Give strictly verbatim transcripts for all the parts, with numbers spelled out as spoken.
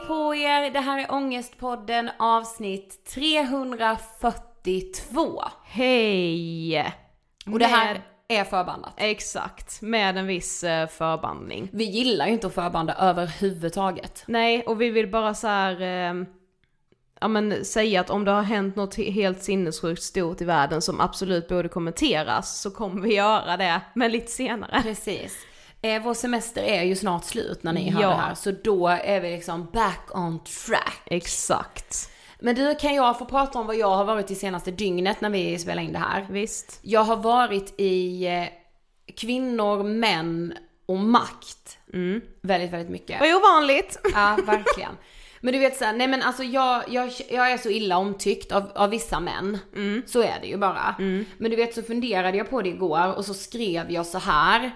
på er, det här är Ångestpodden avsnitt trehundrafyrtiotvå. Hej! Och det här är förbandat. Exakt, med en viss uh, förbandning. Vi gillar ju inte att förbanda överhuvudtaget. Nej, och vi vill bara så här, uh, ja, men, säga att om det har hänt något helt sinnessjukt stort i världen som absolut borde kommenteras, så kommer vi göra det, men lite senare. Precis. Eh, vår semester är ju snart slut när ni hör ja. det här, så då är vi liksom back on track. Exakt. Men du, kan jag få prata om vad jag har varit i senaste dygnet när vi spelar in det här? Visst. Jag har varit i eh, kvinnor, män och makt. Mm. Väldigt, väldigt mycket. Vad ovanligt. Ja, verkligen. Men du vet så här, nej men alltså jag, jag, jag är så illa omtyckt av, av vissa män. Mm. Så är det ju bara. Mm. Men du vet, så funderade jag på det igår och så skrev jag så här.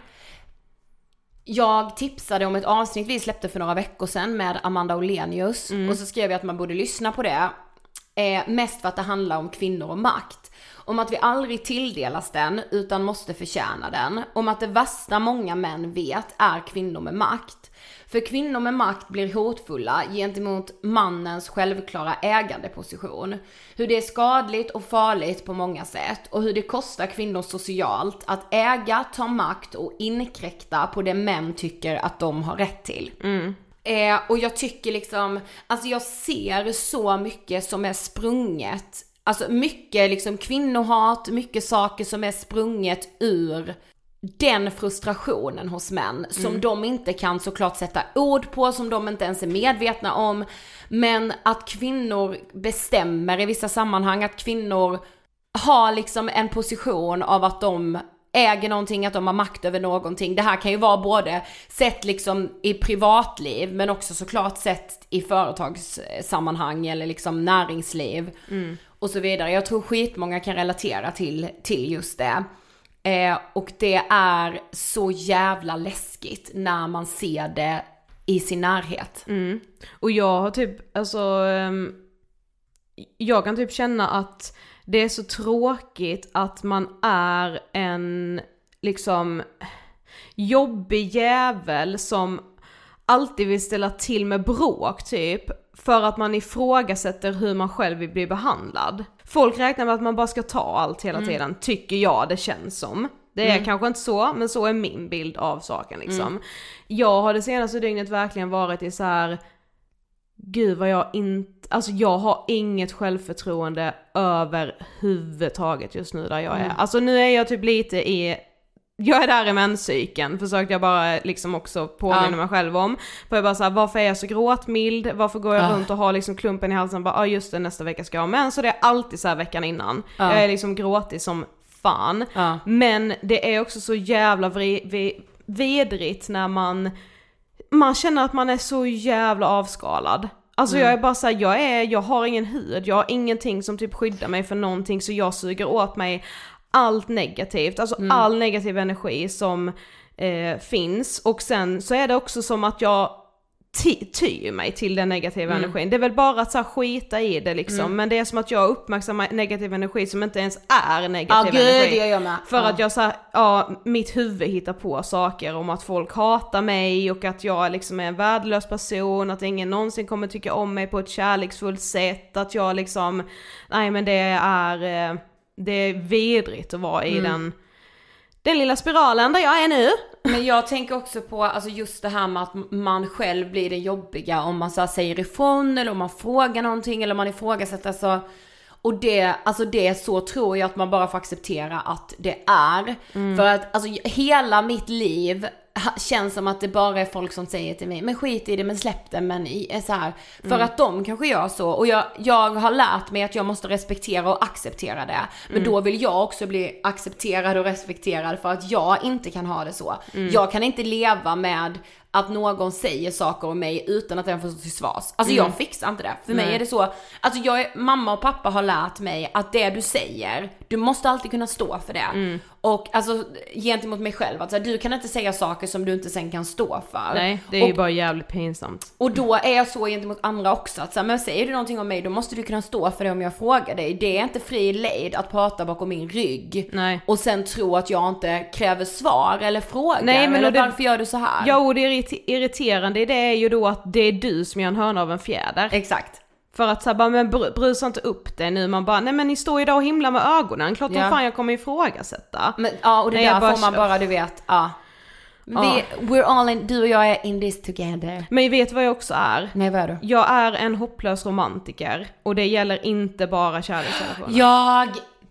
Jag tipsade om ett avsnitt vi släppte för några veckor sedan med Amanda Olenius. Mm. Och så skrev jag att man borde lyssna på det. Eh, mest för att det handlar om kvinnor och makt. Om att vi aldrig tilldelas den utan måste förtjäna den. Om att det värsta många män vet är kvinnor med makt. För kvinnor med makt blir hotfulla gentemot mannens självklara ägandeposition. Hur det är skadligt och farligt på många sätt. Och hur det kostar kvinnor socialt att äga, ta makt och inkräkta på det män tycker att de har rätt till. Mm. Eh, och jag tycker liksom, alltså jag ser så mycket som är sprunget. Alltså mycket liksom kvinnohat, mycket saker som är sprunget ur den frustrationen hos män som mm. de inte kan såklart sätta ord på, som de inte ens är medvetna om. Men att kvinnor bestämmer i vissa sammanhang, att kvinnor har liksom en position av att de äger någonting, att de har makt över någonting. Det här kan ju vara både sett liksom i privatliv men också såklart sett i företagssammanhang eller liksom näringsliv mm. och så vidare. Jag tror skitmånga kan relatera till, till just det. Eh, och det är så jävla läskigt när man ser det i sin närhet. Mm. Och jag har typ, alltså um, jag kan typ känna att det är så tråkigt att man är en liksom jobbig jävel som alltid vill ställa till med bråk typ, för att man ifrågasätter hur man själv vill bli behandlad. Folk räknar med att man bara ska ta allt hela tiden, mm. tycker jag det känns som. Det är mm. kanske inte så, men så är min bild av saken liksom. Mm. Jag har det senaste dygnet verkligen varit i så här: gud vad jag inte, alltså jag har inget självförtroende överhuvudtaget just nu där jag är. Mm. Alltså nu är jag typ lite i, jag är där i menscykeln, försökte jag bara liksom också påminna ja. mig själv om. För jag bara såhär, varför är jag så gråtmild? Varför går jag ja. runt och har liksom klumpen i halsen? Bara, ah, just det, nästa vecka ska jag ha mens. Så det är alltid så här veckan innan. Ja. Jag är liksom gråtig som fan. Ja. Men det är också så jävla vri- vi- vidrigt när man man känner att man är så jävla avskalad. Alltså mm. jag är bara så här, jag är jag har ingen hud, jag har ingenting som typ skyddar mig för någonting, så jag suger åt mig allt negativt, alltså mm. all negativ energi som eh, finns. Och sen så är det också som att jag ty- tyr mig till den negativa mm. energin. Det är väl bara att så här, skita i det liksom. Mm. Men det är som att jag uppmärksammar negativ energi som inte ens är negativ ah, energi. Gud, jag gör med. För ah. att jag så här, ja, mitt huvud hittar på saker om att folk hatar mig och att jag liksom är en värdelös person, att ingen någonsin kommer tycka om mig på ett kärleksfullt sätt, att jag liksom, nej men det är eh, det är vidrigt att vara i mm. den den lilla spiralen där jag är nu. Men jag tänker också på alltså just det här med att man själv blir det jobbiga om man så här säger ifrån, eller om man frågar någonting, eller om man ifrågasätter så. Och det, alltså det så tror jag att man bara får acceptera att det är. Mm. För att alltså hela mitt liv känns som att det bara är folk som säger till mig, men skit i det, men släpp det, men är så här. För mm. att de kanske gör så. Och jag, jag har lärt mig att jag måste respektera och acceptera det. Men mm. då vill jag också bli accepterad och respekterad för att jag inte kan ha det så. Mm. Jag kan inte leva med att någon säger saker om mig utan att den får stå till svars. Alltså mm. jag fixar inte det. För Nej. mig är det så, alltså jag är, mamma och pappa har lärt mig att det du säger, du måste alltid kunna stå för det. Mm. Och alltså gentemot mig själv, alltså du kan inte säga saker som du inte sen kan stå för. Nej, det är och, ju bara jävligt pinsamt. Och då är jag så gentemot andra också, att så här, men säger du någonting om mig, då måste du kunna stå för det om jag frågar dig. Det är inte fri lejd att prata bakom min rygg. Nej. Och sen tro att jag inte kräver svar eller frågar. Nej, men eller det, varför gör du så här? Ja, och det irrit- irriterande i det är ju då att det är du som gör en hörna av en fjäder. Exakt. För att så här, bara, men br- brusa inte upp det nu. Man bara, nej men ni står ju där och himlar med ögonen. Klart Ja. som fan jag kommer ifrågasätta. Men, ja, och det Nej, där jag bara- får man bara, du vet, ja. Vi, Ja. We're all in, du och jag är in this together. Men vet vad jag också är? Nej, vad är du? Jag är en hopplös romantiker. Och det gäller inte bara kärleksrelationer. Jag...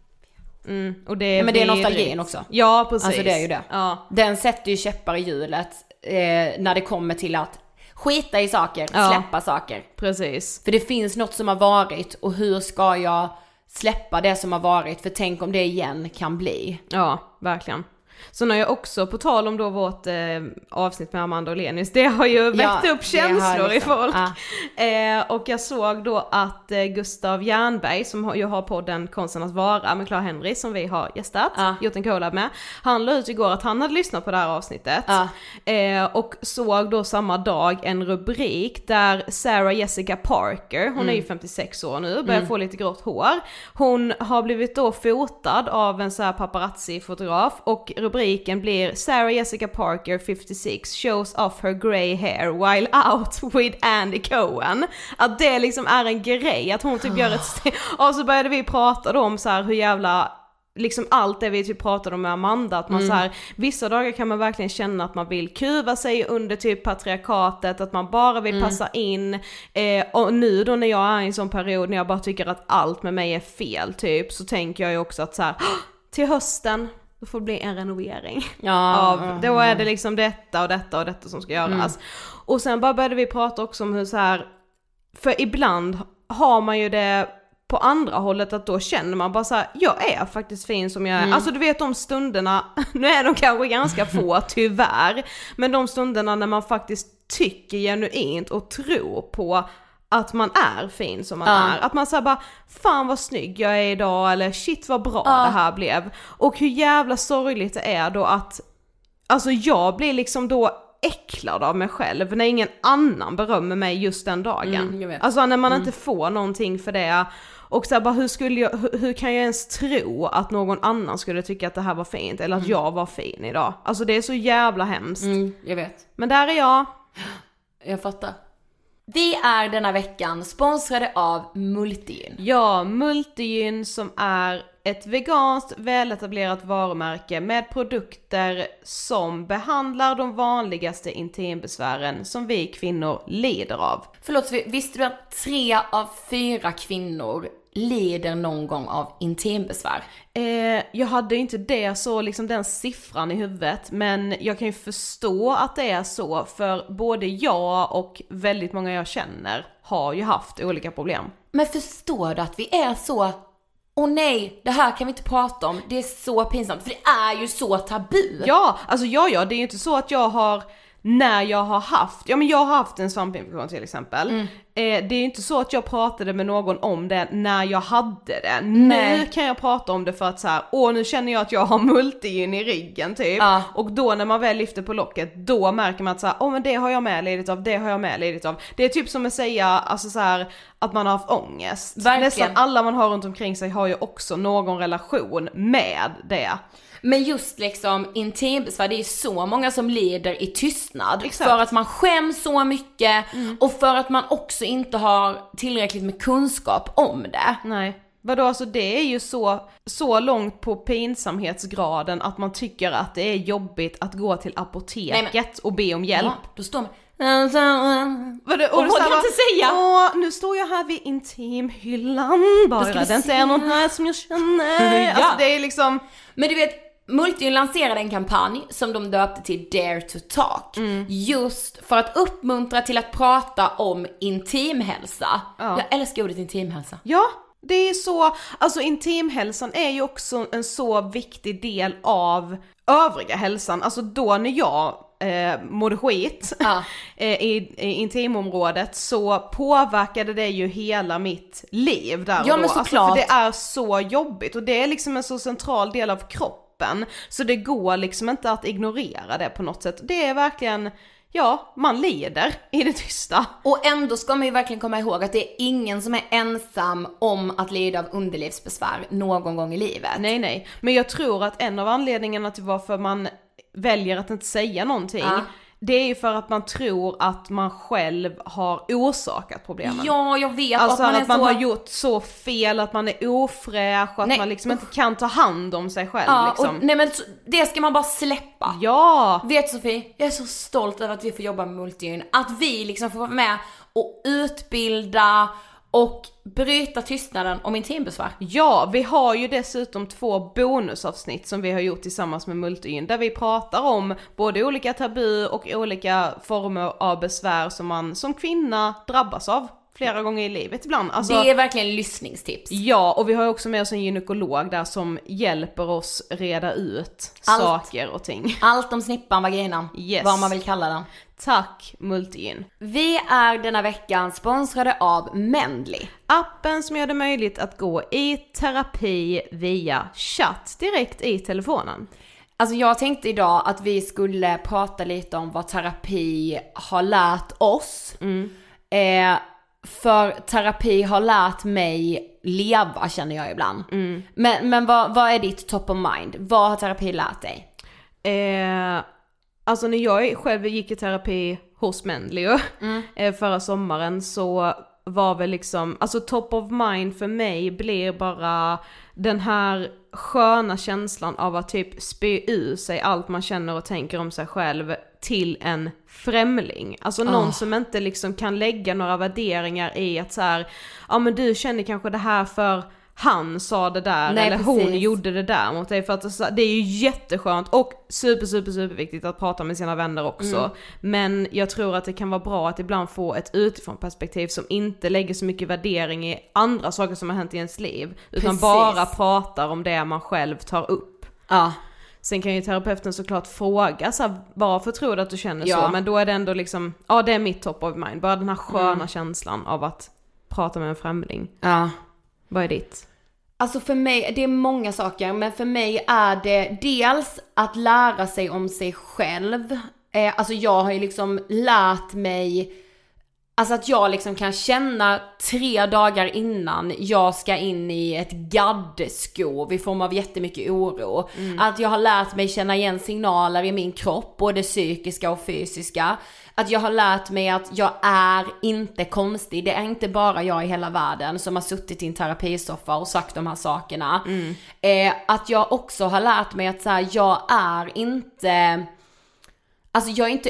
Mm, och det är Ja, men det är vidrigt. nostalgin också. Ja, precis. Alltså det är ju det. Ja. Den sätter ju käppar i hjulet eh, när det kommer till att skita i saker, Ja. släppa saker. Precis. För det finns något som har varit och hur ska jag släppa det som har varit? För tänk om det igen kan bli. Ja, verkligen. Så när jag också, på tal om då vårt eh, avsnitt med Amanda och Lenis, det har ju väckt Ja, upp det har känslor liksom- i folk. ja. Eh, och jag såg då att eh, Gustav Jernberg, som har, ju har podden Konsten att vara med Clara Henry, som vi har gästat, Ja. gjort en collab med. Han la ut igår att han hade lyssnat på det här avsnittet. Ja. Eh, och såg då samma dag en rubrik där Sarah Jessica Parker, hon är ju femtiosex år nu, börjar få lite grått hår. Hon har blivit då fotad av en så här paparazzi-fotograf och rubriken blir Sarah Jessica Parker fifty-six shows off her grey hair while out with Andy Cohen. Att det liksom är en grej, att hon typ gör ett st- och så började vi prata då om så här hur jävla liksom allt det vi typ pratade om med Amanda, att man Mm. så här, vissa dagar kan man verkligen känna att man vill kuva sig under typ patriarkatet, att man bara vill Mm. passa in, eh, och nu då när jag är i en sån period när jag bara tycker att allt med mig är fel typ, så tänker jag ju också att så här, till hösten då får det bli en renovering. Ja, Av, då är det liksom detta och detta och detta som ska göras. Mm. Och sen bara började vi prata också om hur så här, för ibland har man ju det på andra hållet, att då känner man bara så här: jag är faktiskt fin som jag är. Mm. Alltså du vet de stunderna, nu är de kanske ganska få tyvärr, men de stunderna när man faktiskt tycker genuint och tror på att man är fin som man Ja. är. Att man säger bara, fan vad snygg jag är idag, eller shit vad bra Ja. det här blev. Och hur jävla sorgligt det är då att, alltså jag blir liksom då äcklad av mig själv när ingen annan berömmer mig just den dagen. Mm, jag vet. Alltså när man Mm. inte får någonting för det. Och så här, bara hur skulle jag, hur, hur kan jag ens tro att någon annan skulle tycka att det här var fint, eller att jag var fin idag. Alltså det är så jävla hemskt. Mm, jag vet. Men där är jag. Jag fattar. Vi är denna veckan sponsrade av Multigyn. Ja, Multigyn som är ett veganskt väletablerat varumärke med produkter som behandlar de vanligaste intimbesvären som vi kvinnor lider av. Förlåt, visste du att tre av fyra kvinnor lider någon gång av intimbesvär? Eh, jag hade inte det så liksom den siffran i huvudet, men jag kan ju förstå att det är så, för både jag och väldigt många jag känner har ju haft olika problem. Men förstår du att vi är så... Åh nej, det här kan vi inte prata om. Det är så pinsamt, för det är ju så tabu. Ja, alltså ja, ja, det är ju inte så att jag har, när jag har haft, ja men jag har haft en svampinfektion till exempel. Mm. Eh, det är ju inte så att jag pratade med någon om det när jag hade det. Nej. Nu kan jag prata om det för att så här, åh nu känner jag att jag har Multigyn i ryggen typ. Ja. Och då när man väl lyfter på locket, då märker man att så här, åh men det har jag med lidit av, det har jag med lidit av. Det är typ som att säga, alltså så här, att man har haft ångest. Verkligen. Nästan alla man har runt omkring sig har ju också någon relation med det. Men just liksom intimbesvär, det är så många som lider i tystnad. Exakt. För att man skäms så mycket och för att man också inte har tillräckligt med kunskap om det. Nej. Vadå, alltså det är ju så, så långt på pinsamhetsgraden att man tycker att det är jobbigt att gå till apoteket Nej, och be om hjälp. Ja, då står man... Vadå, Och vågar bara, inte säga. Åh, nu står jag här vid intimhyllan bara, ska vi det inte se. är någon här som jag känner. Ja. Alltså det är liksom... Men du vet, Multigyn lanserade en kampanj som de döpte till Dare to Talk. Mm. Just för att uppmuntra till att prata om intimhälsa. Ja. Jag älskar ordet intimhälsa. Ja, det är så, alltså intimhälsan är ju också en så viktig del av övriga hälsan. Alltså då när jag eh, mådde skit Ja. eh, i, i intimområdet, så påverkade det ju hela mitt liv där och Ja, då. men såklart. Alltså, för det är så jobbigt och det är liksom en så central del av kroppen, så det går liksom inte att ignorera det på något sätt. Det är verkligen, ja, man lider i det tysta. Och ändå ska man ju verkligen komma ihåg att det är ingen som är ensam om att lida av underlivsbesvär någon gång i livet. Nej, nej. Men jag tror att en av anledningarna till varför man väljer att inte säga någonting, Ja. det är ju för att man tror att man själv har orsakat problemen. Ja, jag vet. Alltså att man, att man så... har gjort så fel, att man är ofräsch och att nej. man liksom inte kan ta hand om sig själv. Ja, liksom. och, nej men det ska man bara släppa. Ja! Vet Sofie, jag är så stolt över att vi får jobba med Multigyn. Att vi liksom får vara med och utbilda och bryta tystnaden om intimbesvär. Ja, vi har ju dessutom två bonusavsnitt som vi har gjort tillsammans med Multigyn, där vi pratar om både olika tabu och olika former av besvär som man som kvinna drabbas av flera gånger i livet ibland. Alltså, det är verkligen lyssningstips. Ja, och vi har ju också med oss en gynekolog där som hjälper oss reda ut Allt. saker och ting. Allt om snippan, vaginan, Yes. vad man vill kalla den. Tack Multigyn. Vi är denna veckan sponsrade av Mendley. Appen som gör det möjligt att gå i terapi via chatt direkt i telefonen. Alltså jag tänkte idag att vi skulle prata lite om vad terapi har lärt oss. Mm. Eh, för terapi har lärt mig leva, känner jag ibland. Mm. Men, men vad, vad är ditt top of mind? Vad har terapi lärt dig? Eh, alltså när jag själv gick i terapi hos Mendley Mm. eh, förra sommaren, så var väl liksom, alltså top of mind för mig blir bara den här sköna känslan av att typ spy ur sig allt man känner och tänker om sig själv till en främling. Alltså någon Oh. som inte liksom kan lägga några värderingar i att så här, ja men du känner kanske det här för han sa det där. Nej, eller precis. hon gjorde det där mot dig. För att det är ju jätteskönt och super super super viktigt att prata med sina vänner också. Mm. Men jag tror att det kan vara bra att ibland få ett utifrån perspektiv som inte lägger så mycket värdering i andra saker som har hänt i ens liv, utan Precis. bara pratar om det man själv tar upp. Ja. Sen kan ju terapeuten såklart fråga så här, varför tror du att du känner Ja. så? Men då är det ändå liksom, ja det är mitt top of mind. Bara den här sköna Mm. känslan av att prata med en främling. Ja. Vad är ditt? Alltså för mig, det är många saker, men för mig är det dels att lära sig om sig själv. Eh, alltså jag har ju liksom lärt mig, alltså att jag liksom kan känna tre dagar innan jag ska in i ett gaddskov i form av jättemycket oro. Mm. Att jag har lärt mig känna igen signaler i min kropp, både psykiska och fysiska. Att jag har lärt mig att jag är inte konstig. Det är inte bara jag i hela världen som har suttit i en terapisoffa och sagt de här sakerna. Mm. Eh, att jag också har lärt mig att så här, jag är inte, alltså jag är inte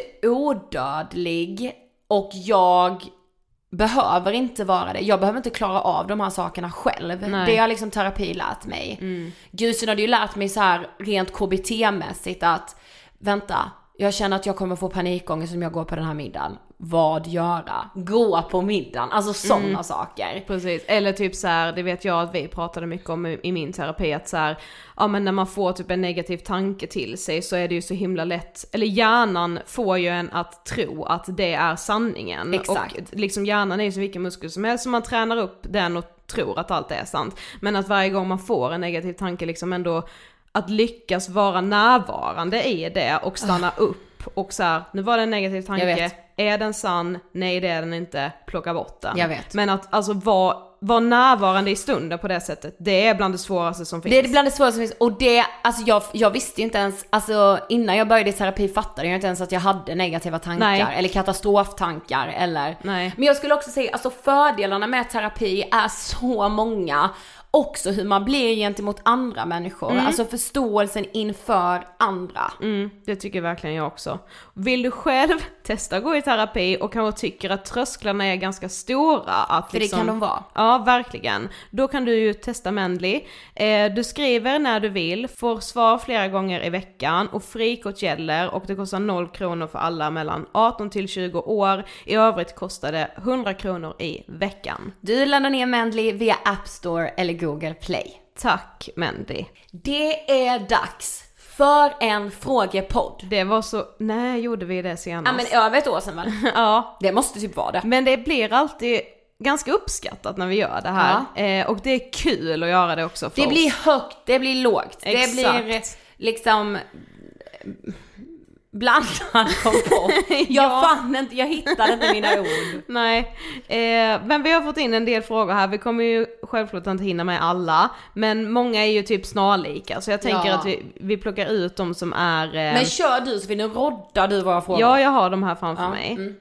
odödlig. Och jag behöver inte vara det. Jag behöver inte klara av de här sakerna själv. Nej. Det har liksom terapi lärt mig. Mm. Gusen hade ju lärt mig så här rent K B T-mässigt att vänta, jag känner att jag kommer få panikångest om jag går på den här middagen. Vad göra? Gå på middagen. Alltså sådana mm. saker. Precis. Eller typ så här, det vet jag att vi pratade mycket om i, i min terapi, att så här, ja men när man får typ en negativ tanke till sig så är det ju så himla lätt, eller hjärnan får ju en att tro att det är sanningen. Exakt. Och liksom hjärnan är ju så vilken muskel som helst, så man tränar upp den och tror att allt är sant. Men att varje gång man får en negativ tanke liksom ändå att lyckas vara närvarande i det och stanna uh. upp och så här, nu var det en negativ tanke, är den sann? Nej, det är den inte, plocka bort den. Jag vet. Men att alltså vara var närvarande i stunden på det sättet, det är bland det svåraste som finns. Det är bland det svåraste som finns. Och det, alltså jag, jag visste ju inte ens, alltså innan jag började i terapi fattade jag inte ens att jag hade negativa tankar. Nej. Eller katastroftankar eller. Nej. Men jag skulle också säga, alltså fördelarna med terapi är så många. Också hur man blir gentemot andra människor. Mm. Alltså förståelsen inför andra. Mm, det tycker verkligen jag också. Vill du själv testa gå i terapi och kanske tycker att trösklarna är ganska stora. Att För liksom, det kan de vara. Ja, verkligen. Då kan du ju testa Mendley. Eh, du skriver när du vill, får svar flera gånger i veckan och frikort gäller och det kostar noll kronor för alla mellan arton till tjugo år. I övrigt kostar det hundra kronor i veckan. Du laddar ner Mendley via App Store eller Google Play. Tack Mendley. Det är dags för en frågepodd. Det var så, nej gjorde vi det senast? Ja men över ett år sedan väl? Ja. Det måste typ vara det. Men det blir alltid ganska uppskattat när vi gör det här. Ja. Eh, och det är kul att göra det också för Det oss. blir högt, det blir lågt. Exakt. Det blir liksom Blandad kompott. Jag Ja. fann inte, jag hittade inte mina ord. Nej, eh, men vi har fått in en del frågor här. Vi kommer ju självklart inte hinna med alla, men många är ju typ snarlika, så jag tänker Ja. att vi, vi plockar ut de som är... Eh... Men kör du så vi nu roddar du våra frågor. Ja, jag har de här framför Ja, mig. mm.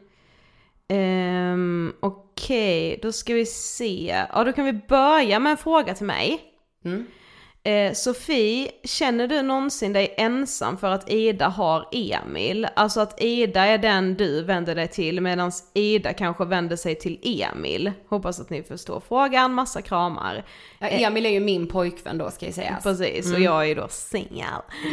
Um, Okej, okay, då ska vi se. Ja, då kan vi börja med en fråga till mig. Mm. Eh, Sofie, känner du någonsin dig ensam för att Ida har Emil? Alltså att Ida är den du vänder dig till, medan Ida kanske vänder sig till Emil. Hoppas att ni förstår frågan, massa kramar. Ja, Emil är ju min pojkvän då, ska jag säga. Precis, och Mm. jag är ju då singel.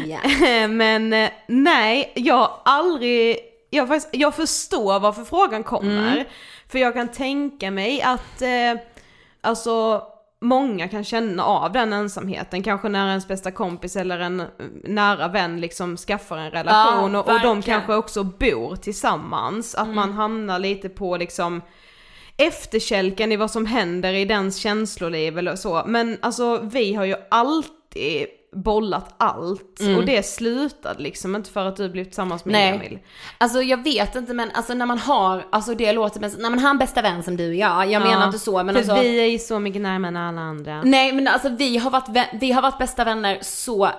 Yeah. Men eh, nej, jag har aldrig... Jag, faktiskt, jag förstår varför frågan kommer. Mm. För jag kan tänka mig att eh, alltså många kan känna av den ensamheten. Kanske när ens bästa kompis eller en nära vän liksom skaffar en relation. Ja, och, och de verkligen. kanske också bor tillsammans. Att Mm. man hamnar lite på liksom efterkälken i vad som händer i dens känsloliv eller så. Men alltså vi har ju alltid bollat allt. Mm. Och det slutade liksom inte för att du blev tillsammans med Nej. Emil. Alltså jag vet inte, men alltså när man har, alltså det låter men när man har en bästa vän som du, ja, jag menar inte så, men för alltså vi är ju så mycket närmare än alla andra. nej, men alltså vi har varit vä- vi har varit bästa vänner så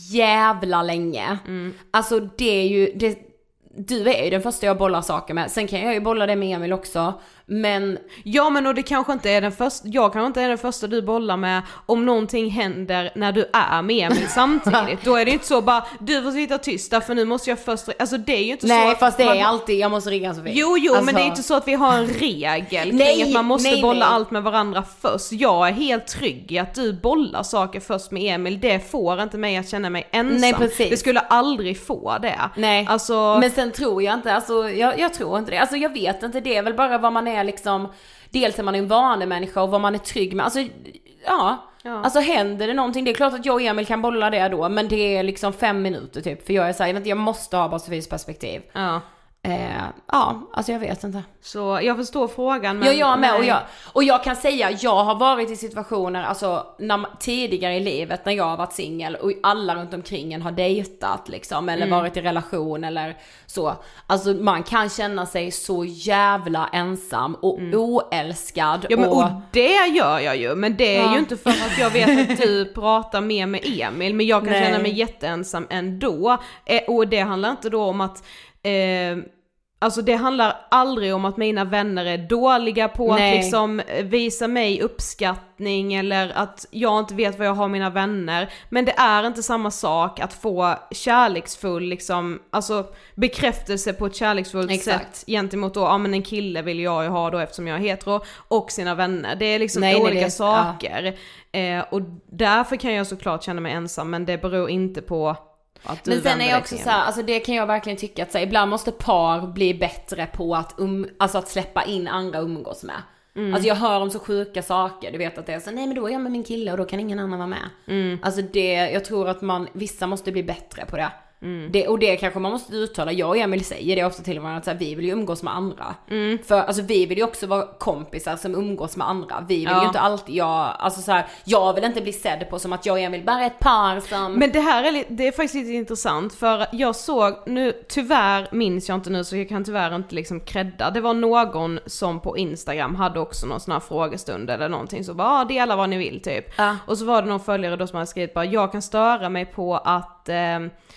jävla länge. Mm. Alltså det är ju det, du är ju den första jag bollar saker med. Sen kan jag ju bolla det med Emil också. Men Ja, men och det kanske inte är den första, jag kanske inte är den första du bollar med om någonting händer när du är med Emil samtidigt. Då är det inte så bara, du får sitta tyst för nu måste jag först, alltså det är ju inte nej, så. fast det man, är alltid, jag måste ringa Sofie. Jo, jo, alltså, men det är inte så att vi har en regel kring Nej, att man måste nej, bolla nej. allt med varandra först. Jag är helt trygg i att du bollar saker först med Emil. Det får inte mig att känna mig ensam. Nej, precis. Det skulle aldrig få det. Nej, Alltså, men sen tror jag inte, alltså jag, jag tror inte det. Alltså jag vet inte, det är väl bara vad man är liksom, dels är man en vanlig människa och vad man är trygg med. Alltså ja, Ja. alltså händer det någonting, det är klart att jag och Emil kan bolla det då, men det är liksom fem minuter typ, för jag är så här, jag vet inte, jag måste ha bara Sofies perspektiv. ja. Eh, ja, alltså jag vet inte. Så jag förstår frågan, men Ja, jag med, och nej. jag, och jag kan säga, jag har varit i situationer, alltså när, tidigare i livet när jag har varit singel och alla runt omkring en har dejtat liksom, eller Mm. varit i relation eller så. Alltså man kan känna sig så jävla ensam och oälskad. Ja, men, och, och det gör jag ju, men det är Ja. ju inte för att jag vet att du pratar mer med Emil, men jag kan Nej. känna mig jätteensam ändå. Eh, och det handlar inte då om att eh, alltså det handlar aldrig om att mina vänner är dåliga på Nej. att liksom visa mig uppskattning eller att jag inte vet vad jag har mina vänner. Men det är inte samma sak att få kärleksfull liksom, alltså bekräftelse på ett kärleksfullt Exakt. sätt gentemot då, ja men en kille vill jag ju ha då eftersom jag är hetero, och sina vänner. Det är liksom Nej, nej, olika det är- saker. Eh, och därför kan jag såklart känna mig ensam, men det beror inte på att du men sen vänder är dig jag också till så här, alltså det kan jag verkligen tycka att så här, ibland måste par bli bättre på att um, alltså att släppa in andra att umgås med. Mm. Alltså jag hör om så sjuka saker, du vet att det är så, nej men då är jag med min kille och då kan ingen annan vara med. Mm. Alltså det, jag tror att man, vissa måste bli bättre på det. Mm. det. Och det kanske man måste uttala, jag och Emil säger det ofta till varandra, att så här, vi vill ju umgås med andra. Mm. För alltså vi vill ju också vara kompisar som umgås med andra. Vi vill Ja. ju inte alltid, jag, alltså så här, jag vill inte bli sedd på som att jag och Emil bara är ett par som... Men det här är, li- det är faktiskt lite intressant, för jag såg, nu tyvärr minns jag inte nu så jag kan tyvärr inte liksom credda. Det var någon som på Instagram hade också någon sån här frågestund eller någonting, så bara ah, dela vad ni vill typ. Ja. Och så var det någon följare då som hade skrivit bara, jag kan störa mig på att eh,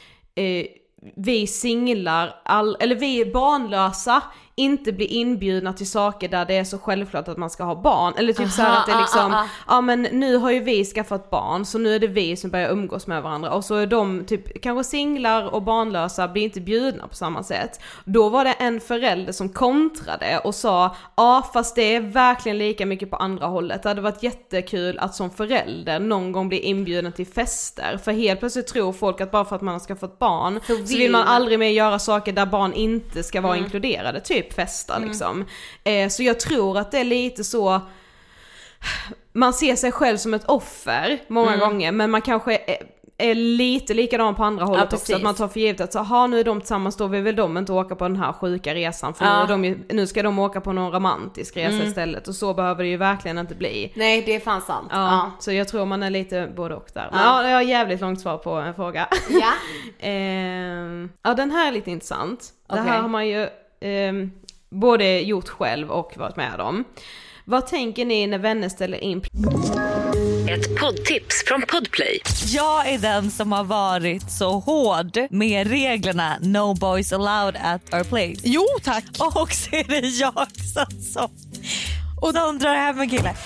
eh, vi singlar, all, eller vi barnlösa inte blir inbjudna till saker där det är så självklart att man ska ha barn. Eller typ så här Aha, att det är liksom, ah, ah, ah. ja men nu har ju vi skaffat barn så nu är det vi som börjar umgås med varandra. Och så är de typ, kanske singlar och barnlösa blir inte bjudna på samma sätt. Då var det en förälder som kontrade och sa, ja fast det är verkligen lika mycket på andra hållet. Det hade varit jättekul att som förälder någon gång bli inbjuden till fester. För helt plötsligt tror folk att bara för att man har skaffat barn så vill, så vill man aldrig mer göra saker där barn inte ska vara Mm. inkluderade. Typ festa liksom. Eh, så jag tror att det är lite så, man ser sig själv som ett offer många Mm. gånger, men man kanske eh, är lite likadan på andra hållet ja, också, att man tar för givet att så, ha, nu är de tillsammans, då vill väl de inte åka på den här sjuka resan, för ja. nu, är de ju, nu ska de åka på någon romantisk resa mm. istället, och så behöver det ju verkligen inte bli. Nej, det är fan sant. Ja, ja. Så jag tror man är lite både och där. Men ja, ja jag har jävligt långt svar på en fråga. Ja. ehm, ja, den här är lite intressant. Okay. Det här har man ju ehm, både gjort själv och varit med om. Vad tänker ni när vänner ställer in? Ett poddtips från Podplay. Jag är den som har varit så hård med reglerna No boys allowed at our place. Jo, tack. Och så är det jag som, och de drar hem en kille.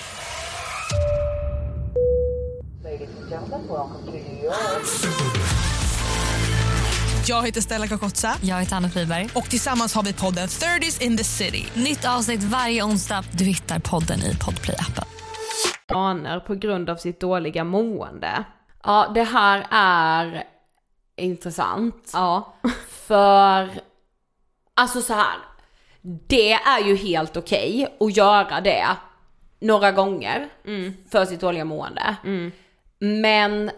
Jag heter Stella Kakotsa. Jag heter Anna Friberg. Och tillsammans har vi podden thirties in the city. Nytt avsnitt varje onsdag. Du hittar podden i Podplay-appen. Aner på grund av sitt dåliga mående. Ja, det här är intressant. Ja. För, alltså så här, det är ju helt okej att göra det några gånger mm. för sitt dåliga mående. Mm. Men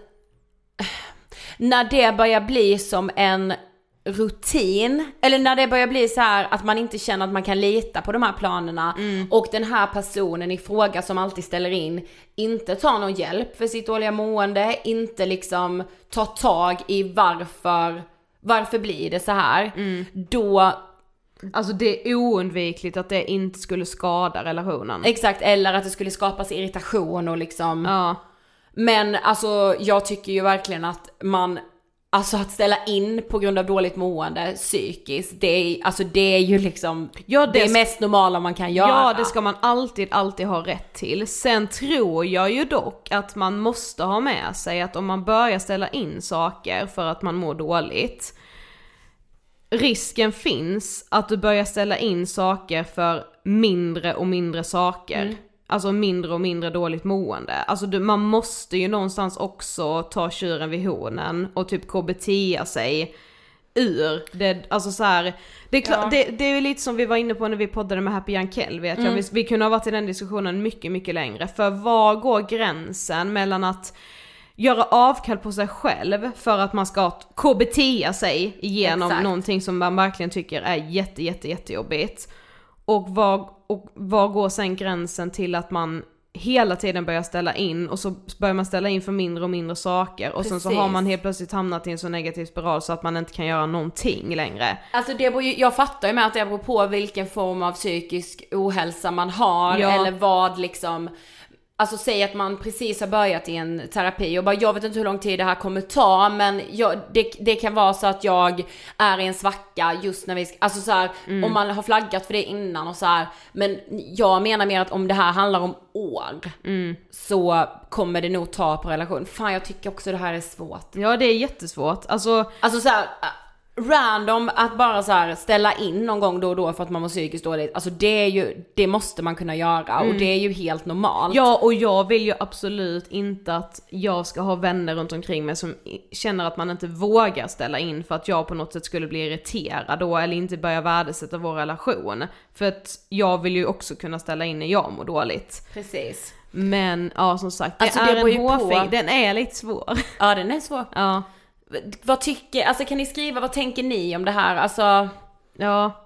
när det börjar bli som en rutin, eller när det börjar bli så här att man inte känner att man kan lita på de här planerna mm. och den här personen i fråga som alltid ställer in inte tar någon hjälp för sitt dåliga mående, inte liksom tar tag i varför varför blir det så här mm. då, alltså det är oundvikligt att det inte skulle skada relationen. Exakt, eller att det skulle skapas irritation och liksom ja. Men alltså jag tycker ju verkligen att man, alltså att ställa in på grund av dåligt mående psykiskt, det är, alltså det är ju liksom ja, det, det är mest normala man kan göra. Ja, det ska man alltid, alltid ha rätt till. Sen tror jag ju dock att man måste ha med sig att om man börjar ställa in saker för att man mår dåligt, risken finns att du börjar ställa in saker för mindre och mindre saker. Mm. Alltså mindre och mindre dåligt mående. Alltså du, man måste ju någonstans också ta tjuren vid hornen och typ K B T-a sig ur det. Alltså så här, det är klart, ja. det, det är ju lite som vi var inne på när vi poddade med Happy Jankell, vet jag. Mm. Vi, vi kunde ha varit i den diskussionen mycket, mycket längre. För var går gränsen mellan att göra avkall på sig själv för att man ska K B T-a sig igenom Exakt. någonting som man verkligen tycker är jätte, jätte, jättejobbigt. Och vad, och vad går sen gränsen till att man hela tiden börjar ställa in, och så börjar man ställa in för mindre och mindre saker, och Precis. sen så har man helt plötsligt hamnat i en så negativ spiral så att man inte kan göra någonting längre. Alltså det beror ju, jag fattar ju med att det beror på vilken form av psykisk ohälsa man har, ja. eller vad liksom. Alltså säg att man precis har börjat i en terapi och bara jag vet inte hur lång tid det här kommer ta, men jag, det, det kan vara så att jag är i en svacka just när vi ska, alltså så här, mm. om man har flaggat för det innan och så här, men jag menar mer att om det här handlar om år mm. så kommer det nog ta på relation. Fan, jag tycker också det här är svårt. Ja, det är jättesvårt. Alltså, alltså så här, random att bara så här ställa in någon gång då och då för att man mår psykiskt dåligt. Alltså det är ju, det måste man kunna göra mm. och det är ju helt normalt. Ja, och jag vill ju absolut inte att jag ska ha vänner runt omkring mig som känner att man inte vågar ställa in för att jag på något sätt skulle bli irriterad då, eller inte börja värdesätta vår relation. För att jag vill ju också kunna ställa in när jag mår dåligt. Precis. Men ja, som sagt, det alltså, är det en hårfing, den är lite svår. Ja, den är svår. Ja. Vad tycker, alltså kan ni skriva, vad tänker ni om det här? Alltså, ja,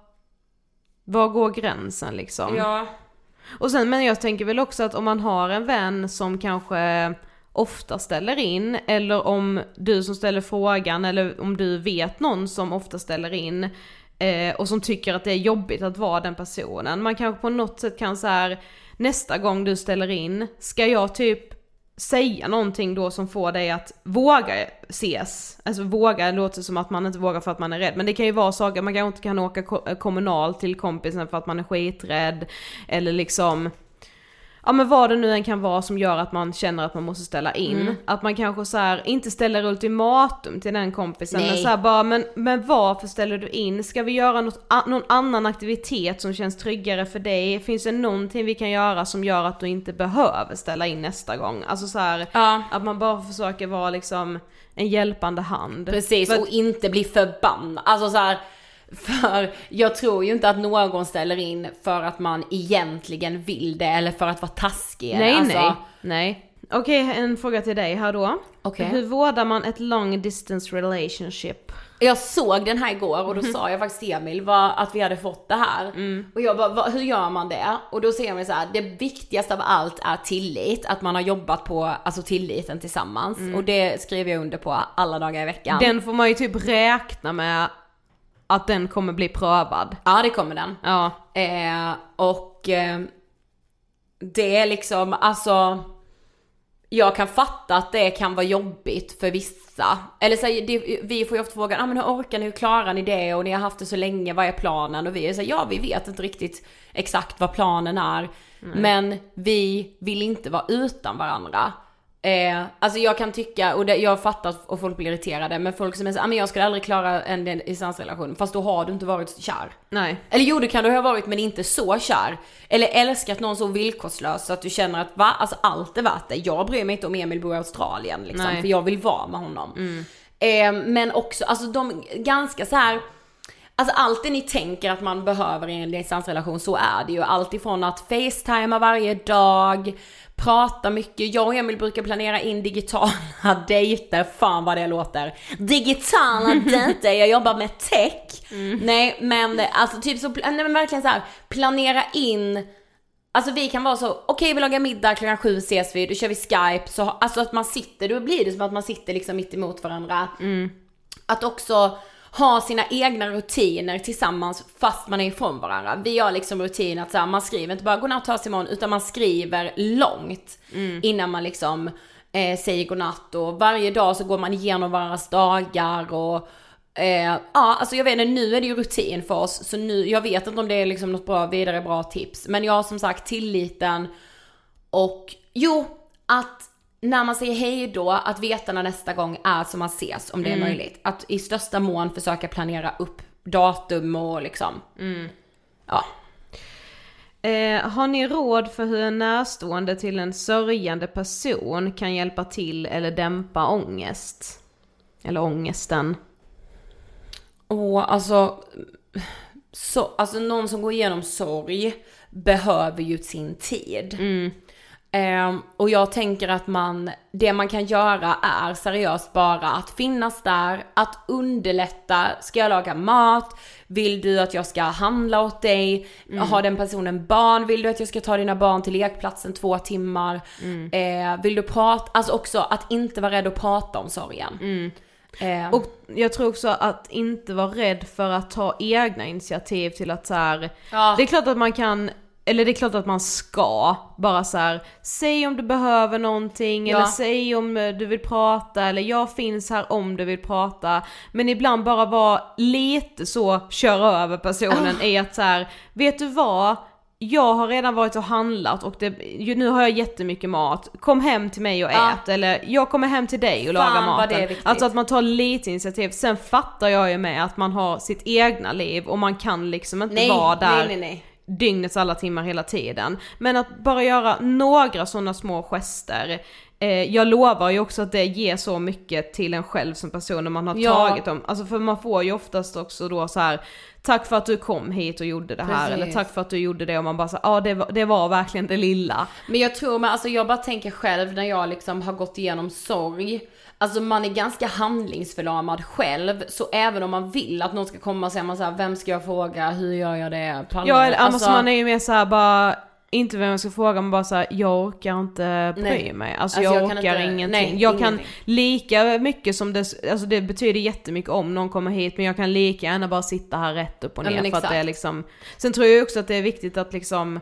var går gränsen liksom? Ja. Och sen, men jag tänker väl också att om man har en vän som kanske ofta ställer in, eller om du som ställer frågan, eller om du vet någon som ofta ställer in eh, och som tycker att det är jobbigt att vara den personen, man kanske på något sätt kan så här: nästa gång du ställer in, ska jag typ säga någonting då som får dig att våga ses. Alltså våga låter som att man inte vågar för att man är rädd. Men det kan ju vara saker, man kanske inte kan åka kommunal till kompisen för att man är skiträdd. Eller liksom, ja men vad det nu än kan vara som gör att man känner att man måste ställa in. Mm. Att man kanske så här, inte ställer ultimatum till den kompisen. Nej. Men så här bara, men, men varför ställer du in? Ska vi göra något, någon annan aktivitet som känns tryggare för dig? Finns det någonting vi kan göra som gör att du inte behöver ställa in nästa gång? Alltså så här, ja. Att man bara försöker vara liksom en hjälpande hand. Precis, för, och inte bli förbannad. Alltså så här, för jag tror ju inte att någon ställer in för att man egentligen vill det, eller för att vara taskig. Nej, alltså, nej, nej. Okej, en fråga till dig här då. Okej. Hur vårdar man ett long distance relationship? Jag såg den här igår och då sa jag faktiskt till Emil vad, att vi hade fått det här. Mm. Och jag bara, vad, hur gör man det? Och då säger man så här, det viktigaste av allt är tillit. Att man har jobbat på alltså tilliten tillsammans. Mm. Och det skriver jag under på alla dagar i veckan. Den får man ju typ räkna med att den kommer bli prövad. Ja, det kommer den. Ja. Eh, och eh, det är liksom, alltså... Jag kan fatta att det kan vara jobbigt för vissa. Eller så det, vi får ju ofta frågan, ah, men hur orkar ni, hur klarar ni det? Och ni har haft det så länge, vad är planen? Och vi är så ja, vi vet inte riktigt exakt vad planen är. Nej. Men vi vill inte vara utan varandra. Eh, alltså jag kan tycka, och det, jag har fattat och folk blir irriterade, men folk som är så, ah, men jag skulle aldrig klara en distansrelation. Fast då har du inte varit kär. Nej. Eller jo, du kan du ha varit men inte så kär. Eller älskat någon så villkorslös så att du känner att va, alltså allt är värt det. Jag bryr mig inte om Emil bor i Australien liksom, för jag vill vara med honom. Mm. eh, Men också, alltså de ganska så här. Alltså allt det ni tänker att man behöver i en distansrelation, så är det ju. Allt ifrån att facetima varje dag, prata mycket. Jag och Emil brukar planera in digitala dejter. Fan vad det låter. Digitala dejter. Jag jobbar med tech. Mm. Nej, men alltså typ så, nej men verkligen så här, planera in. Alltså vi kan vara så, okej okay, vi lagar middag klockan sju, ses vi, då kör vi Skype. Så, alltså att man sitter, då blir det som att man sitter liksom mitt emot varandra. Mm. Att också ha sina egna rutiner tillsammans fast man är ifrån varandra. Vi har liksom rutin att så här, man skriver inte bara godnatt, tas imorgon, utan man skriver långt mm. innan man liksom eh, säger godnatt. Och varje dag så går man igenom varandras dagar och eh, ja, alltså jag vet inte, nu är det ju rutin för oss. Så nu, jag vet inte om det är liksom något bra, vidare bra tips. Men jag har som sagt tilliten och jo, att när man säger hej då, att veta när nästa gång är som man ses, om det är mm. möjligt. Att i största mån försöka planera upp datum och liksom, mm. ja. Eh, har ni råd för hur en närstående till en sörjande person kan hjälpa till eller dämpa ångest? Eller ångesten? Och alltså, så, alltså någon som går igenom sorg behöver ju sin tid. Mm. Um, och jag tänker att man, det man kan göra är seriöst bara att finnas där, att underlätta. Ska jag laga mat? Vill du att jag ska handla åt dig? Mm. Har den personen barn? Vill du att jag ska ta dina barn till lekplatsen två timmar? Mm. Uh, vill du prata? Alltså också att inte vara rädd att prata om sorgen. Mm. Uh. Och jag tror också att inte vara rädd för att ta egna initiativ till att så här, ja. Det är klart att man kan. Eller det är klart att man ska bara så här, säg om du behöver någonting, ja. Eller säg om du vill prata, eller jag finns här om du vill prata. Men ibland bara vara lite så, köra över personen, oh. är att så här, vet du vad? Jag har redan varit och handlat och det, nu har jag jättemycket mat. Kom hem till mig och ät. Ja. Eller jag kommer hem till dig och Fan, lagar maten. det är viktigt. Alltså att man tar lite initiativ. Sen fattar jag ju med att man har sitt egna liv och man kan liksom inte nej, vara där. Nej, nej, nej. Dygnets alla timmar hela tiden. Men att bara göra några sådana små gester. eh, Jag lovar ju också att det ger så mycket till en själv som person när man har ja. tagit dem. Alltså för man får ju oftast också då så här: tack för att du kom hit och gjorde det här. Precis. Eller tack för att du gjorde det. Och man bara så ja ah, det, var, det var verkligen det lilla. Men jag tror, men alltså jag bara tänker själv när jag liksom har gått igenom sorg. Alltså man är ganska handlingsförlamad själv. Så även om man vill att någon ska komma och säga man så här, vem ska jag fråga, hur gör jag det? Palma? Ja, eller, alltså man är ju mer så här bara, inte vem jag ska fråga, men bara så här, jag orkar inte bry mig. Alltså, alltså jag, jag orkar inte, ingenting. Nej, jag ingenting. Kan lika mycket som det, alltså det betyder jättemycket om någon kommer hit, men jag kan lika gärna bara sitta här rätt upp och ner. Ja, för att det är liksom, sen tror jag också att det är viktigt att liksom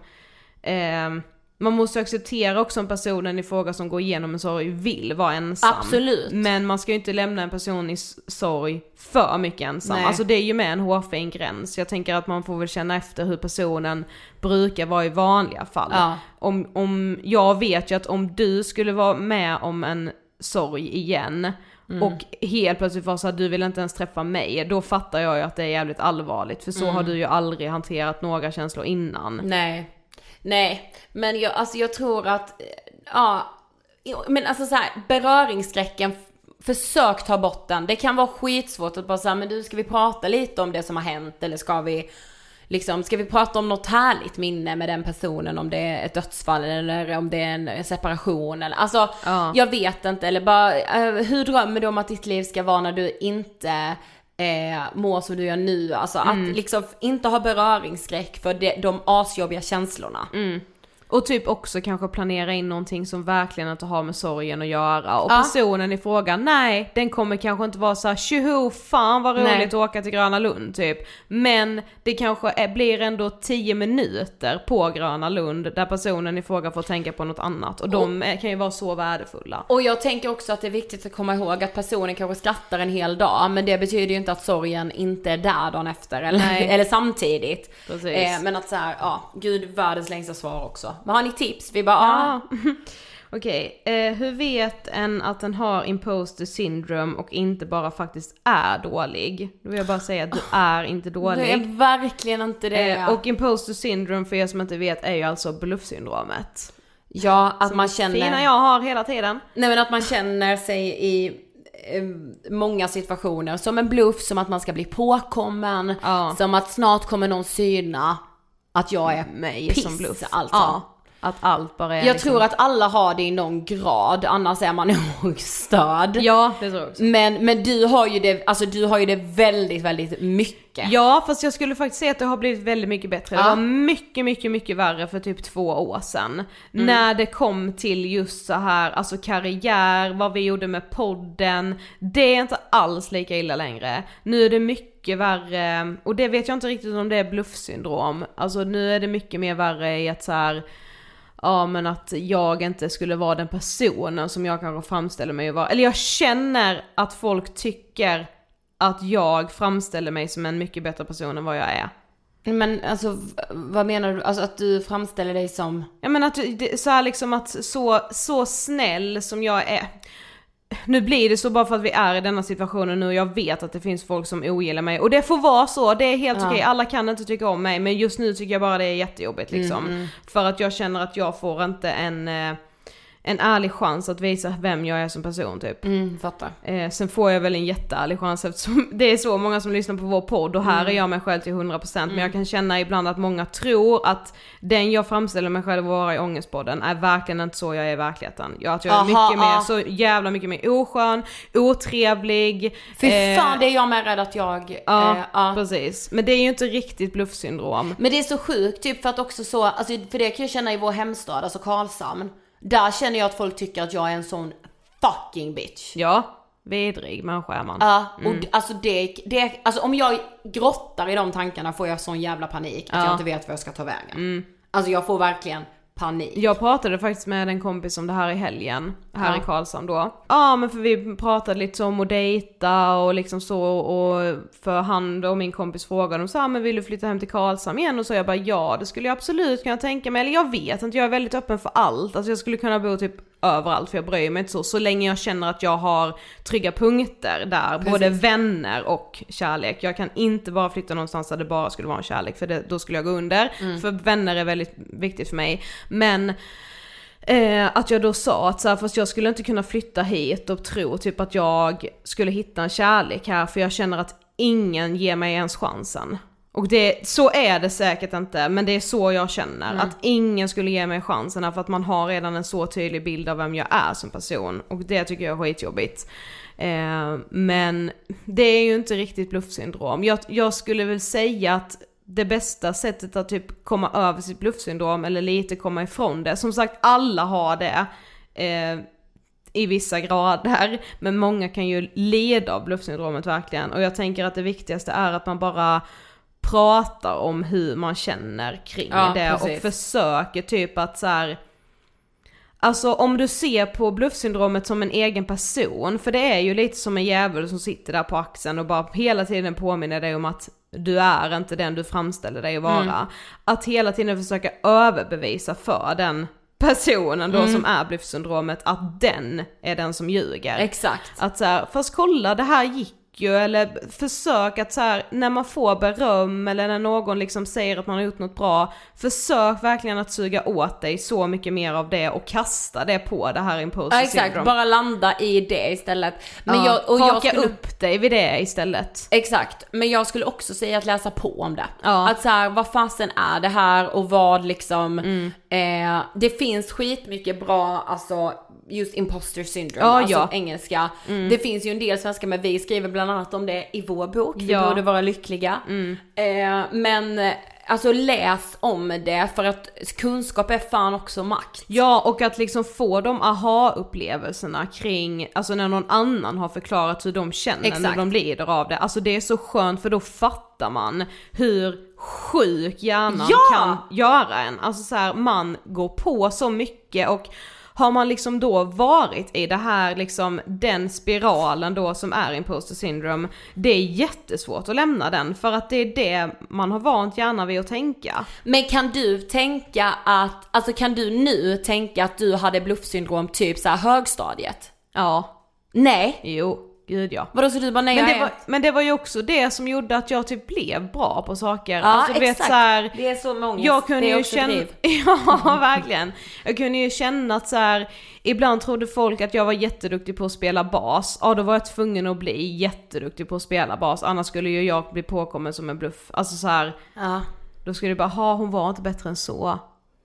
eh, man måste acceptera också en personen i fråga som går igenom en sorg vill vara ensam. Absolut. Men man ska ju inte lämna en person i sorg för mycket ensam. Nej. Alltså det är ju med en hårfin gräns. Jag tänker att man får väl känna efter hur personen brukar vara i vanliga fall. Ja. Om, om jag vet ju att om du skulle vara med om en sorg igen mm. och helt plötsligt var så att du vill inte ens träffa mig, då fattar jag ju att det är jävligt allvarligt. För så mm. har du ju aldrig hanterat några känslor innan. Nej. Nej, men jag, alltså jag tror att, ja, men alltså så här, beröringsskräcken, försök ta bort den. Det kan vara skitsvårt att bara säga, men du, ska vi prata lite om det som har hänt, eller ska vi, liksom, ska vi prata om något härligt minne med den personen, om det är ett dödsfall eller om det är en separation eller, alltså ja. jag vet inte, eller bara uh, hur drömmer du om att ditt liv ska vara när du inte eh, mår som du gör nu, alltså mm. att liksom inte ha beröringsskräck för det, de asjobbiga känslorna. Mm. Och typ också kanske planera in någonting som verkligen inte har med sorgen att göra. Och ja. personen i fråga, nej, den kommer kanske inte vara så här, tjoho, fan vad roligt nej. att åka till Gröna Lund typ. Men det kanske är, blir ändå tio minuter på Gröna Lund där personen i fråga får tänka på något annat. Och de är, kan ju vara så värdefulla. Och jag tänker också att det är viktigt att komma ihåg att personen kanske skrattar en hel dag, men det betyder ju inte att sorgen inte är där dagen efter eller, eller samtidigt. Precis. Eh, men att så här, ja, gud, världens längsta svar också. Men har ni tips? Vi bara, ja. Okej, okay. eh, hur vet en att den har imposter syndrome och inte bara faktiskt är dålig? Då vill jag bara säga att du är inte dålig. Det är verkligen inte det. Eh, och imposter syndrome, för er som inte vet, är ju alltså bluffsyndromet. Ja, att som man känner... fina jag har hela tiden. Nej, men att man känner sig i eh, många situationer som en bluff, som att man ska bli påkommen, ja. som att snart kommer någon syna att jag är mig piss, som bluff. Alltså. Ja. Att allt bara är jag liksom... tror att alla har det i någon grad, annars är man nog störd. Ja, det tror jag också. Men, men du har ju det, alltså du har ju det väldigt, väldigt mycket. Ja, fast jag skulle faktiskt säga att det har blivit väldigt mycket bättre. Ja. Det var mycket, mycket, mycket värre för typ två år sedan. Mm. När det kom till just så här, alltså karriär, vad vi gjorde med podden. Det är inte alls lika illa längre. Nu är det mycket värre, och det vet jag inte riktigt om det är bluffsyndrom. Alltså nu är det mycket mer värre i att så här... Ja, men att jag inte skulle vara den personen som jag kanske framställer mig att vara. Eller jag känner att folk tycker att jag framställer mig som en mycket bättre person än vad jag är. Men alltså, vad menar du? Alltså att du framställer dig som... Jag menar att det, så här liksom att så, så snäll som jag är... Nu blir det så bara för att vi är i denna situationen nu och jag vet att det finns folk som ogillar mig. Och det får vara så, det är helt ja. okej. Alla kan inte tycka om mig, men just nu tycker jag bara det är jättejobbigt liksom. Mm, mm. För att jag känner att jag får inte en... en ärlig chans att visa vem jag är som person typ. Mm, fattar. Eh, sen får jag väl en jätteärlig chans eftersom det är så många som lyssnar på vår podd och här mm. är jag mig själv till hundra procent. Mm. Men jag kan känna ibland att många tror att den jag framställer mig själv vara i Ångestpodden är verkligen inte så jag är i verkligheten. Jag, att jag är Aha, mycket mer, så jävla mycket mer oskön, otrevlig. Fy eh, fan, det är jag med rädd att jag... Ja, eh, ja, precis. Men det är ju inte riktigt bluffsyndrom. Men det är så sjukt typ för att också så, alltså, för det kan jag känna i vår hemstad, alltså Karlshamn. Där känner jag att folk tycker att jag är en sån fucking bitch. Ja, vidrig människa är man. Ja, och mm. alltså, det, det, alltså om jag grottar i de tankarna får jag sån jävla panik att ja. jag inte vet vad jag ska ta vägen. Mm. Alltså jag får verkligen panik. Jag pratade faktiskt med en kompis om det här i helgen, här ja. i Karlshamn då. Ja, men för vi pratade lite så om att dejta och liksom så, och för han och min kompis frågade de så här, men vill du flytta hem till Karlshamn igen? Och så jag bara, ja det skulle jag absolut kunna tänka mig, eller jag vet inte, jag är väldigt öppen för allt. Alltså jag skulle kunna bo typ överallt, för jag bryr mig inte så, så länge jag känner att jag har trygga punkter där, Precis. både vänner och kärlek. Jag kan inte bara flytta någonstans där det bara skulle vara en kärlek, för det, då skulle jag gå under. Mm. För vänner är väldigt viktigt för mig. Men eh, att jag då sa att så här, fast jag skulle inte kunna flytta hit och tro typ att jag skulle hitta en kärlek här, för jag känner att ingen ger mig ens chansen. Och det, så är det säkert inte, men det är så jag känner. Mm. Att ingen skulle ge mig chansen, för att man har redan en så tydlig bild av vem jag är som person. Och det tycker jag är skitjobbigt. Eh, men det är ju inte riktigt bluffsyndrom. Jag, jag skulle väl säga att det bästa sättet att typ komma över sitt bluffsyndrom, eller lite komma ifrån det. Som sagt, alla har det. Eh, i vissa grader, men många kan ju leda av bluffsyndromet verkligen. Och jag tänker att det viktigaste är att man bara pratar om hur man känner kring ja, det precis. Och försöker typ att så här, alltså om du ser på bluffsyndromet som en egen person, för det är ju lite som en djävul som sitter där på axeln och bara hela tiden påminner dig om att du är inte den du framställer dig att vara. Mm. Att hela tiden försöka överbevisa för den personen då mm. som är bluffsyndromet att den är den som ljuger. Exakt. Att så här, fast kolla, det här gick eller försök att så här, när man får beröm eller när någon liksom säger att man har gjort något bra, försök verkligen att suga åt dig så mycket mer av det och kasta det på det här imposter ja, exakt, syndrome. bara landa i det istället. Men ja, jag, och haka jag skulle... upp dig vid det istället. Exakt, men jag skulle också säga att läsa på om det. Ja. Att så här, vad fasen är det här och vad liksom, mm. eh, det finns skitmycket bra, alltså just imposter syndrome, ja, alltså ja. engelska. Mm. Det finns ju en del svenska, men vi skriver bland annat om det i vår bok. Vi ja. borde vara lyckliga. Mm. Eh, men alltså läs om det, för att kunskap är fan också makt. Ja, och att liksom få de aha-upplevelserna kring, alltså när någon annan har förklarat hur de känner. Exakt. När de lider av det. Alltså det är så skönt, för då fattar man hur sjuk hjärnan ja! kan göra en. Alltså så här, man går på så mycket, och har man liksom då varit i det här liksom, den spiralen då som är imposter syndrome, det är jättesvårt att lämna den, för att det är det man har vant gärna vid att tänka. Men kan du tänka att, alltså kan du nu tänka att du hade bluffsyndrom typ så här högstadiet? Ja. Nej. Jo. Gud ja. Vadå, så du bara nej, men, det jag var, men det var ju också det som gjorde att jag typ blev bra på saker. Ja, alltså, exakt. Vet, så här, det är så många. Jag kunde det är ju också känna, driv. ja verkligen. Jag kunde ju känna att så här, ibland trodde folk att jag var jätteduktig på att spela bas. Ja, då var jag tvungen att bli jätteduktig på att spela bas. Annars skulle ju jag bli påkommen som en bluff. Alltså så här, ja. Då skulle det bara, ha hon var inte bättre än så.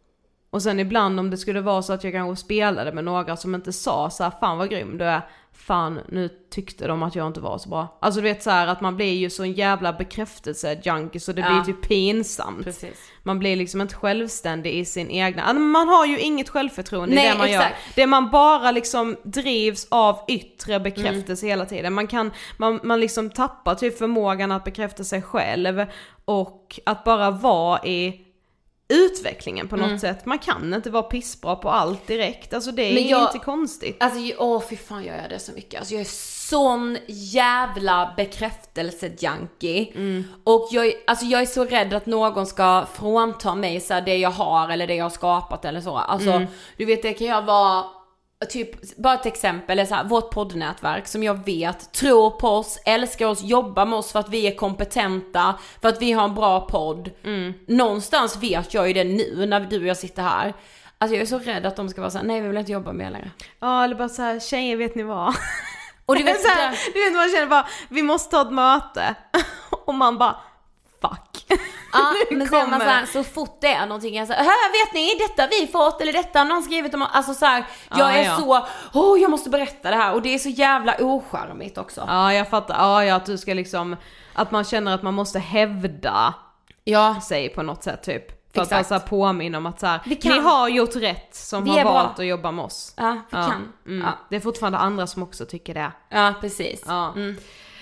Och sen ibland om det skulle vara så att jag kanske spelade med några som inte sa så här, fan vad grym du är. Fan, nu tyckte de att jag inte var så bra. Alltså du vet så här, att man blir ju så en jävla bekräftelse-junkie, så det ja. blir typ pinsamt. Precis. Man blir liksom inte självständig i sin egna... Alltså, man har ju inget självförtroende Nej, i det man exakt. gör. Det man bara liksom drivs av yttre bekräftelse mm. hela tiden. Man kan, man, man liksom tappar typ förmågan att bekräfta sig själv och att bara vara i utvecklingen på något mm. sätt. Man kan inte vara pissbra på allt direkt. Alltså det är men jag, inte konstigt. Alltså, åh fy fan, jag gör det så mycket. Alltså jag är sån jävla bekräftelse-junkie. Mm. Och jag, alltså, jag är så rädd att någon ska frånta mig så här, det jag har eller det jag har skapat eller så. Alltså, mm. du vet, det kan jag vara... Typ, bara ett exempel är så här, vårt poddnätverk som jag vet tror på oss, älskar oss, jobbar med oss för att vi är kompetenta, för att vi har en bra podd. Mm. Någonstans vet jag ju det nu när du och jag sitter här. Alltså jag är så rädd att de ska vara så här, nej vi vill inte jobba med längre. Ja, eller bara så här, tjejer vet ni vad? Och du vet, så här, du vet man känner bara, vi måste ta ett möte. Och man bara, fuck. Ja, men sen man så, här, så fort det är någonting jag säger, här vet ni, detta vi fått eller detta någon skrivit om, alltså så här, jag ja, är ja. så, åh oh, jag måste berätta det här, och det är så jävla ocharmigt också. Ja, jag fattar. Ja, ja, att du ska liksom, att man känner att man måste hävda ja. sig på något sätt typ. För exakt. att så här påminna om att så här, kan... ni har gjort rätt som vi har valt bra. att jobba med oss. Ja, vi ja. kan. Mm. Ja. Det är fortfarande andra som också tycker det. Ja, precis. Ja. Mm.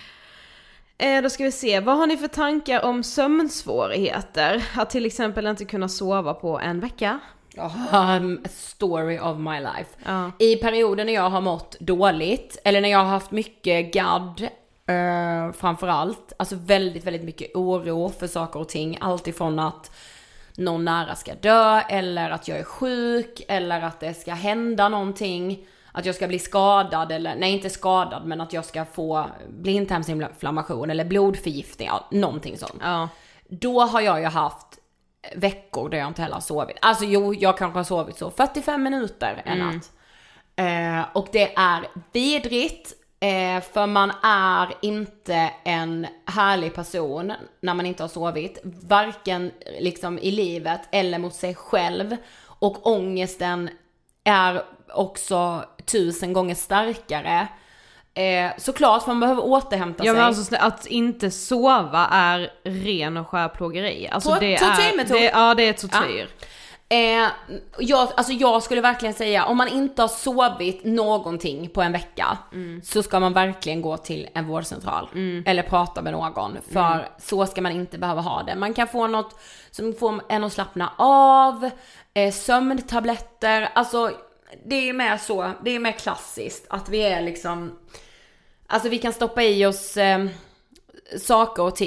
Eh, då ska vi se, vad har ni för tankar om sömnsvårigheter? Att till exempel inte kunna sova på en vecka? Um, a story of my life. Ja. I perioden när jag har mått dåligt, eller när jag har haft mycket gadd, uh, framförallt, alltså väldigt, väldigt mycket oro för saker och ting. Allt ifrån att någon nära ska dö, eller att jag är sjuk, eller att det ska hända någonting. Att jag ska bli skadad, eller nej inte skadad, men att jag ska få blindtarmsinflammation eller blodförgiftning, ja, någonting sånt. Ja. Då har jag ju haft veckor där jag inte heller har sovit. Alltså jo, jag kanske har sovit så fyrtiofem minuter en mm. natt. Eh, och det är vidrigt, eh, för man är inte en härlig person när man inte har sovit. Varken liksom i livet eller mot sig själv. Och ångesten är också tusen gånger starkare. Eh, såklart för man behöver återhämta ja, sig. Men alltså, att inte sova är ren och skär plågeri. Alltså, Tor- det tortyrmetod. är, det, ja, det är tortyr. Ja. Eh, jag, alltså jag skulle verkligen säga, om man inte har sovit någonting på en vecka, mm. så ska man verkligen gå till en vårdcentral. Mm. Eller prata med någon. För mm. så ska man inte behöva ha det. Man kan få något som får en att slappna av. Eh, sömntabletter. Alltså det är mer så, det är mer klassiskt att vi är liksom, alltså vi kan stoppa i oss eh, saker och ting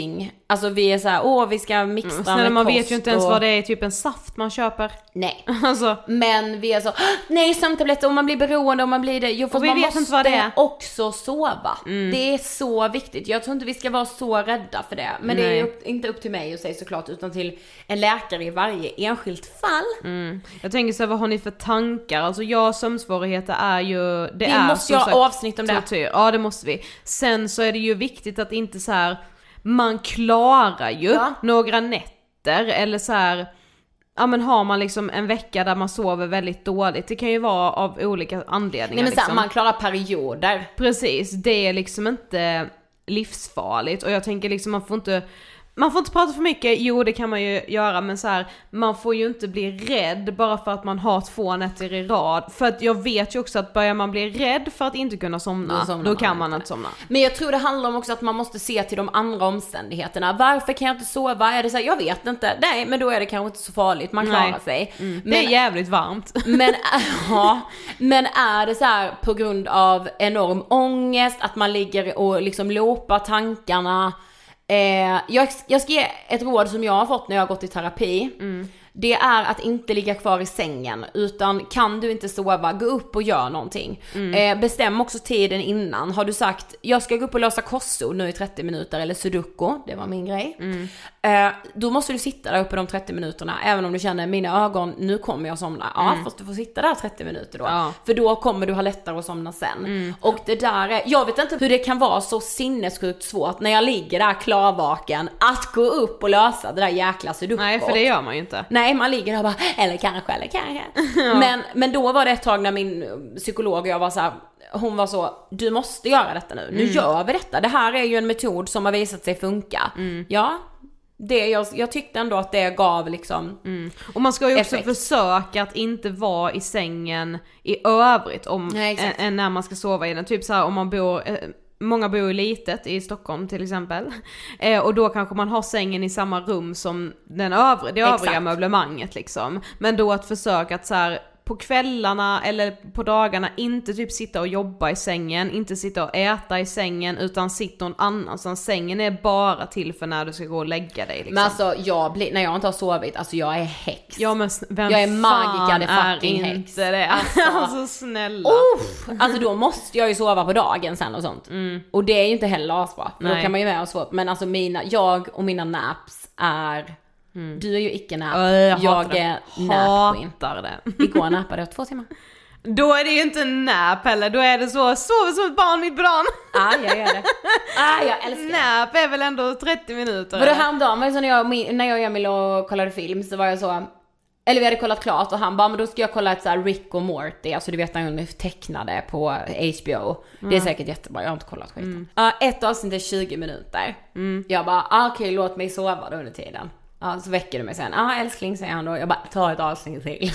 Alltså vi är så här, åh vi ska mixa mm, med man kost vet ju inte ens och... vad det är, typ en saft man köper. Nej. Alltså. Men vi är så, nej sömntabletter och man blir beroende och man blir det. Jo, för och vi man vet måste inte vad det är. också sova. Mm. Det är så viktigt. Jag tror inte vi ska vara så rädda för det. Men nej. Det är upp, inte upp till mig att säga såklart, utan till en läkare i varje enskilt fall. Mm. Jag tänker så här, vad har ni för tankar? Alltså jag, sömnsvårigheter är ju... Det vi är måste ju ha avsnitt om det. Tortyr. Ja, det måste vi. Sen så är det ju viktigt att inte så här... Man klarar ju ja. några nätter eller så här, ja men har man liksom en vecka där man sover väldigt dåligt, det kan ju vara av olika anledningar. Nej men liksom. så här, man klarar perioder. Precis, det är liksom inte livsfarligt och jag tänker liksom man får inte Man får inte prata för mycket, jo det kan man ju göra, men så här, man får ju inte bli rädd bara för att man har två nätter i rad. För att jag vet ju också att börjar man bli rädd för att inte kunna somna, då, då kan man inte somna. Men jag tror det handlar om också att man måste se till de andra omständigheterna. Varför kan jag inte sova? Är det så här, jag vet inte. Nej, men då är det kanske inte så farligt, man klarar Nej. sig. Mm. Men, det är jävligt varmt. Men, ja, men är det så här på grund av enorm ångest, att man ligger och liksom loopar tankarna. Eh, jag, jag ska ge ett råd som jag har fått när jag har gått i terapi. Mm. Det är att inte ligga kvar i sängen, utan kan du inte sova, gå upp och gör någonting. Mm. Eh, bestäm också tiden innan. Har du sagt, jag ska gå upp och lösa korsord nu i trettio minuter, eller sudoku, det var min grej. Mm. Eh, då måste du sitta där uppe de trettio minuterna, även om du känner, mina ögon, nu kommer jag somna. Ja, mm. fast du får sitta där trettio minuter då. Ja. För då kommer du ha lättare att somna sen. Mm. Och det där är, jag vet inte hur det kan vara så sinnessjukt svårt när jag ligger där klarvaken att gå upp och lösa det där jäkla sudoku. Nej, för det gör man ju inte. Nej, man ligger där och bara, eller kanske, eller kanske. Ja. Men, men då var det ett tag när min psykolog och jag var så här, hon var så, du måste göra detta nu. Nu mm. gör vi detta. Det här är ju en metod som har visat sig funka. Mm. Ja, det, jag, jag tyckte ändå att det gav liksom mm. Och man ska ju också effekt. försöka att inte vara i sängen i övrigt om, Nej, än, än när man ska sova i den. Typ så här, om man bor... Eh, Många bor ju litet i Stockholm till exempel. Eh, och då kanske man har sängen i samma rum som den övriga, det övriga Exakt. möblemanget liksom. Men då att försöka att så här, på kvällarna eller på dagarna inte typ sitta och jobba i sängen, inte sitta och äta i sängen, utan sitta någon annanstans. Sängen är bara till för när du ska gå och lägga dig liksom. Men alltså jag blir, när jag inte har sovit, alltså jag är häx. Ja men vem jag är magica, det är fucking häx. Det? Alltså, alltså snälla. Uh, alltså då måste jag ju sova på dagen sen och sånt. Mm. Och det är ju inte heller asbra. För då kan man ju med och sova. Men alltså mina, jag och mina naps är... Mm. Du är ju icke-nap. Uh, jag jag är nap-queen. det. Igår nappade jag två timmar. Då är det ju inte en nap heller. Då är det så, sover som ett barn mitt barn. Ja, jag gör det. Ah, jag älskar nap är väl ändå trettio minuter. För då häromdagen var det så när jag, när jag och Emil och kollade film, så var jag så... Eller vi hade kollat klart och han bara, men då ska jag kolla ett så här Rick och Morty. Alltså du vet när hon tecknade på H B O. Mm. Det är säkert jättebra, jag har inte kollat skiten. Mm. Uh, ett avsnitt är tjugo minuter. Mm. Jag bara, ah, okej okay, låt mig sova då under tiden. Ja, så väcker du mig sen. Ja, ah, älskling, säger han då. Jag bara, ta ett avsnitt till.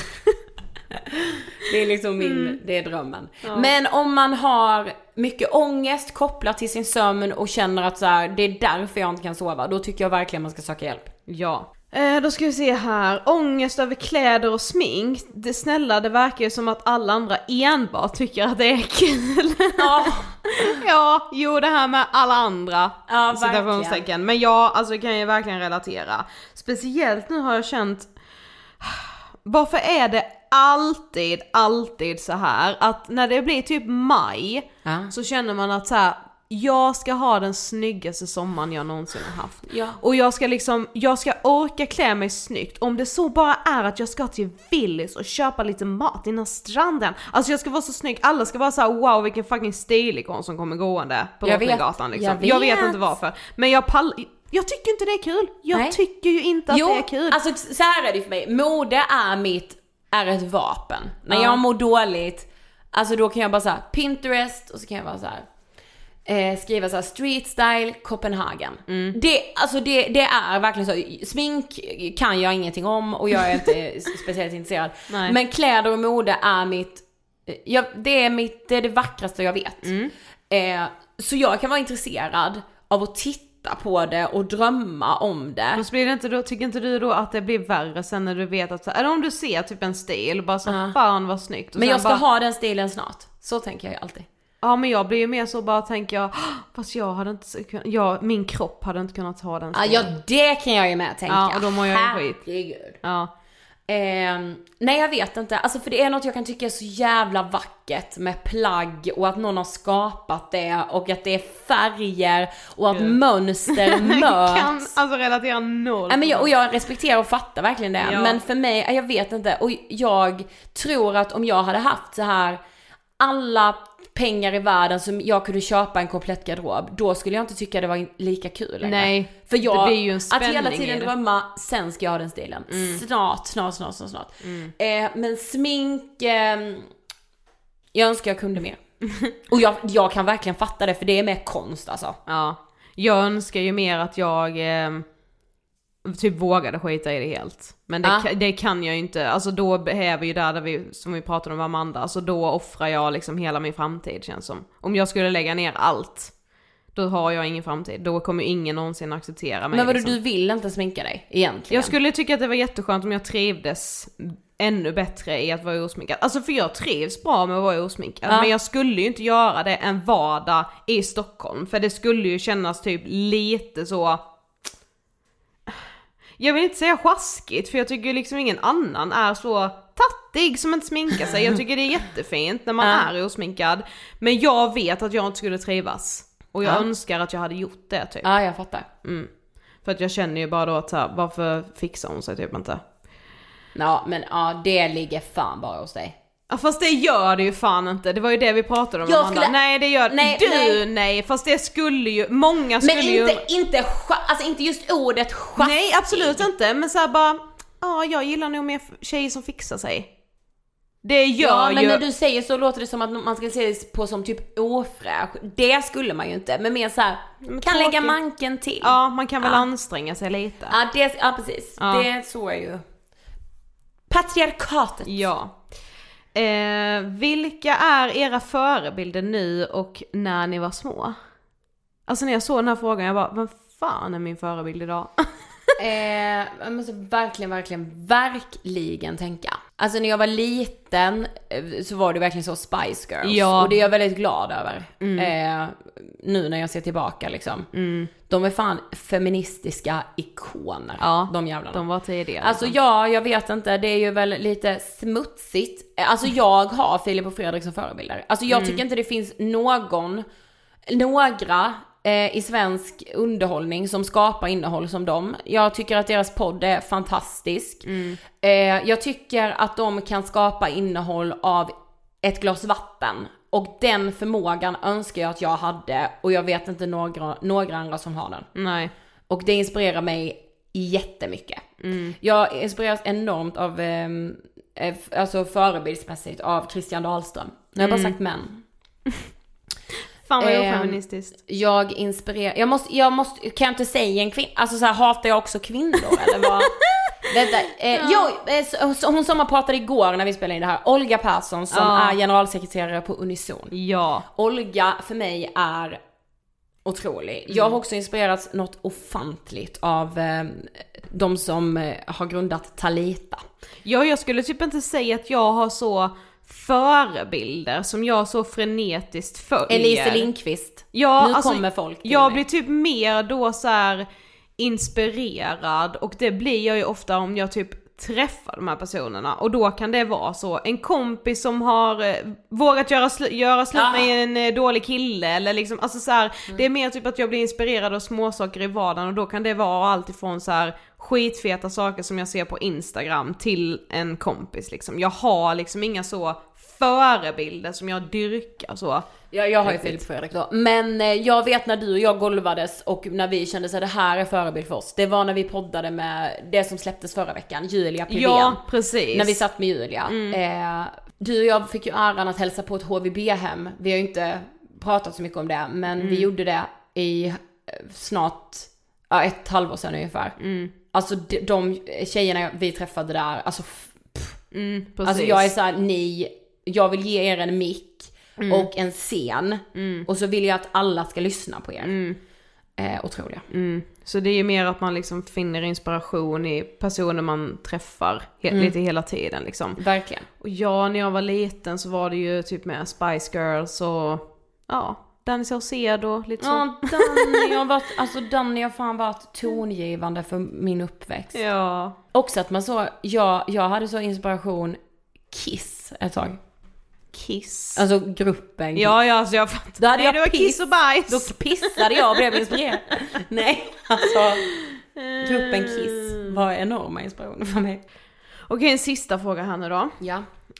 Det är liksom min, mm. det är drömmen. Ja. Men om man har mycket ångest kopplat till sin sömn och känner att så här, det är därför jag inte kan sova, då tycker jag verkligen man ska söka hjälp. Ja. Eh, då ska vi se här. Ångest över kläder och smink. Det snälla, det verkar ju som att alla andra enbart tycker att det är kul. Ja. Ja, jo det här med alla andra. Ja, verkligen. Men jag, alltså kan jag verkligen relatera. Speciellt nu har jag känt, varför är det alltid, alltid så här att när det blir typ maj ja. så känner man att så här, jag ska ha den snyggaste sommaren jag någonsin har haft. Ja. Och jag ska liksom, jag ska orka klä mig snyggt. Om det så bara är att jag ska till Willys och köpa lite mat innan stranden. Alltså jag ska vara så snygg. Alla ska vara så här, wow vilken fucking stilikon som kommer gående på Drottninggatan liksom. Jag vet. jag vet inte varför. Men jag pall... Jag tycker inte det är kul. Jag Nej. tycker ju inte att jo, det är kul. Alltså så här är det för mig. Mode är mitt, är ett vapen. När ja. jag mår dåligt, alltså då kan jag bara så här, Pinterest, och så kan jag bara så här Eh, skriva så här, street style Copenhagen. Mm. Det, alltså det, det är verkligen så. Smink kan jag ingenting om och jag är inte speciellt intresserad. Nej. Men kläder och mode är mitt, jag, det är mitt, det är det vackraste jag vet. Mm. Eh, så jag kan vara intresserad av att titta på det och drömma om det. Men blir det inte då, tycker inte du då att det blir värre sen när du vet att, eller om du ser typ en stil och bara så, uh. fan vad snyggt. Och men jag ska bara... ha den stilen snart. Så tänker jag ju alltid. Ja, men jag blir ju mer så bara tänker jag, fast jag hade inte kunnat, jag, min kropp hade inte kunnat ta den stenen. Ja, det kan jag ju med tänka. Ja, och då mår jag ju skit. Herregud. Ja. Eh, nej, jag vet inte. Alltså, för det är något jag kan tycka är så jävla vackert med plagg och att någon har skapat det och att det är färger och att mm. mönster möts. kan alltså relatera noll. Nej, men jag, och jag respekterar och fattar verkligen det. Ja. Men för mig, jag vet inte. Och jag tror att om jag hade haft så här alla pengar i världen som jag kunde köpa en komplett garderob, då skulle jag inte tycka det var lika kul längre. Nej, för jag, det blir ju en spänning. Att hela tiden drömma, sen ska jag ha den stilen. Mm. Snart, snart, snart, snart, snart. Mm. Eh, men smink, eh, jag önskar jag kunde mer. Och jag, jag kan verkligen fatta det, för det är mer konst alltså. Ja, jag önskar ju mer att jag eh, typ vågade skita i det helt. Men det, ah. det kan jag ju inte. Alltså då behöver ju där, där vi, som vi pratade om Amanda, alltså då offrar jag liksom hela min framtid, känns som. Om jag skulle lägga ner allt, då har jag ingen framtid. Då kommer ingen någonsin acceptera mig. Men vadå, liksom. Du vill inte sminka dig egentligen? Jag skulle tycka att det var jätteskönt om jag trivdes ännu bättre i att vara osminkad. Alltså för jag trivs bra med att vara osminkad. Ja. Men jag skulle ju inte göra det en vardag i Stockholm. För det skulle ju kännas typ lite så... Jag vill inte säga sjaskigt, för jag tycker liksom ingen annan är så tattig som inte sminkar sig. Jag tycker det är jättefint när man ja. är osminkad. Men jag vet att jag inte skulle trivas. Och jag ja. önskar att jag hade gjort det typ. Ja, jag fattar. Mm. För att jag känner ju bara då att så här, varför fixar hon sig typ inte? Ja, men ja, det ligger fan bara hos dig. Ja, fast det gör det ju fan inte. Det var ju det vi pratade om. Jag skulle... Nej, det gör nej, du. Nej. nej, fast det skulle ju många skulle men ju. Men inte inte alltså inte just ordet sjaskig. Nej, absolut inte, men så här bara ja, jag gillar nog mer tjejer som fixar sig. Det gör ja, ju. men när du säger så låter det som att man ska se det på som typ ofräsch. Det skulle man ju inte, men mer så här men kan tråkigt. Lägga manken till. Ja, man kan väl ja. anstränga sig lite. Ja, det ja precis. Ja. Det så är ju patriarkatet. Ja. Eh, vilka är era förebilder nu och när ni var små? Alltså när jag såg den här frågan, jag bara, vem fan är min förebild idag? eh, jag måste verkligen, verkligen, verkligen tänka. Alltså när jag var liten så var det verkligen så Spice Girls. Ja. Och det är jag väldigt glad över. Mm. Eh, nu när jag ser tillbaka liksom. Mm. De är fan feministiska ikoner. Ja, de jävlarna. De var tidigare. Alltså ja, jag vet inte. Det är ju väl lite smutsigt. Alltså jag har Filip och Fredrik som förebilder. Alltså jag mm. tycker inte det finns någon, några eh, i svensk underhållning som skapar innehåll som dem. Jag tycker att deras podd är fantastisk. Mm. Eh, jag tycker att de kan skapa innehåll av ett glas vatten. Och den förmågan önskar jag att jag hade. Och jag vet inte några, några andra som har den. Nej. Och det inspirerar mig jättemycket. Mm. Jag inspireras enormt av eh, alltså förebildsmässigt av Christian Dahlström. Nu har jag mm. bara sagt män. Fan vad eh, ofeministiskt. Jag inspirerar, jag måste, jag måste, kan jag inte säga en kvinna, alltså så här, hatar jag också kvinnor eller vad? Vänta, eh, ja. jag, hon som pratade igår när vi spelade in det här, Olga Persson som ja. är generalsekreterare på Unison. Ja. Olga för mig är otrolig. Mm. Jag har också inspirerats något ofantligt av eh, de som eh, har grundat Talita. Ja, jag skulle typ inte säga att jag har så förebilder som jag så frenetiskt följer. Elise Lindqvist. Ja, nu alltså, kommer folk till jag mig. blir typ mer då så här inspirerad, och det blir jag ju ofta om jag typ träffar de här personerna, och då kan det vara så en kompis som har eh, vågat göra, sl- göra slut med en eh, dålig kille eller liksom, alltså så här, mm. det är mer typ att jag blir inspirerad av småsaker i vardagen, och då kan det vara allt ifrån så här skitfeta saker som jag ser på Instagram till en kompis liksom. Jag har liksom inga så förebilder som jag dyrkar så. Ja, jag har ju Filip Fredrik då. Men eh, jag vet när du och jag golvades och när vi kände så att det här är förebild för oss. Det var när vi poddade med det som släpptes förra veckan, Julia Pivén. Ja, precis. När vi satt med Julia. Mm. Eh, du och jag fick ju äran att hälsa på ett H V B-hem. Vi har ju inte pratat så mycket om det, men mm. vi gjorde det i eh, snart ja, ett halvår sedan ungefär. Mm. Alltså de, de tjejerna vi träffade där, alltså pff, mm, alltså jag är så här, ni, jag vill ge er en mick mm. och en scen mm. och så vill jag att alla ska lyssna på er. Mm. Eh, otroliga. Mm. Så det är ju mer att man liksom finner inspiration i personer man träffar he- mm. lite hela tiden liksom. Verkligen. Och ja, när jag var liten så var det ju typ med Spice Girls och ja, Danny Saucedo, lite så. Ja, Danny har varit, alltså Danny har fan varit tongivande för min uppväxt. Ja. Också att man så, jag, jag hade så inspiration Kiss ett tag. Kiss. Alltså gruppen Kiss. Ja, ja, alltså jag fattar. Då hade Nej, jag det var piss, kiss och bajs. Då pissade jag och blev inspirerad. Nej, alltså gruppen Kiss var enorma inspirationer för mig. Okej, en sista fråga här nu då. Ja.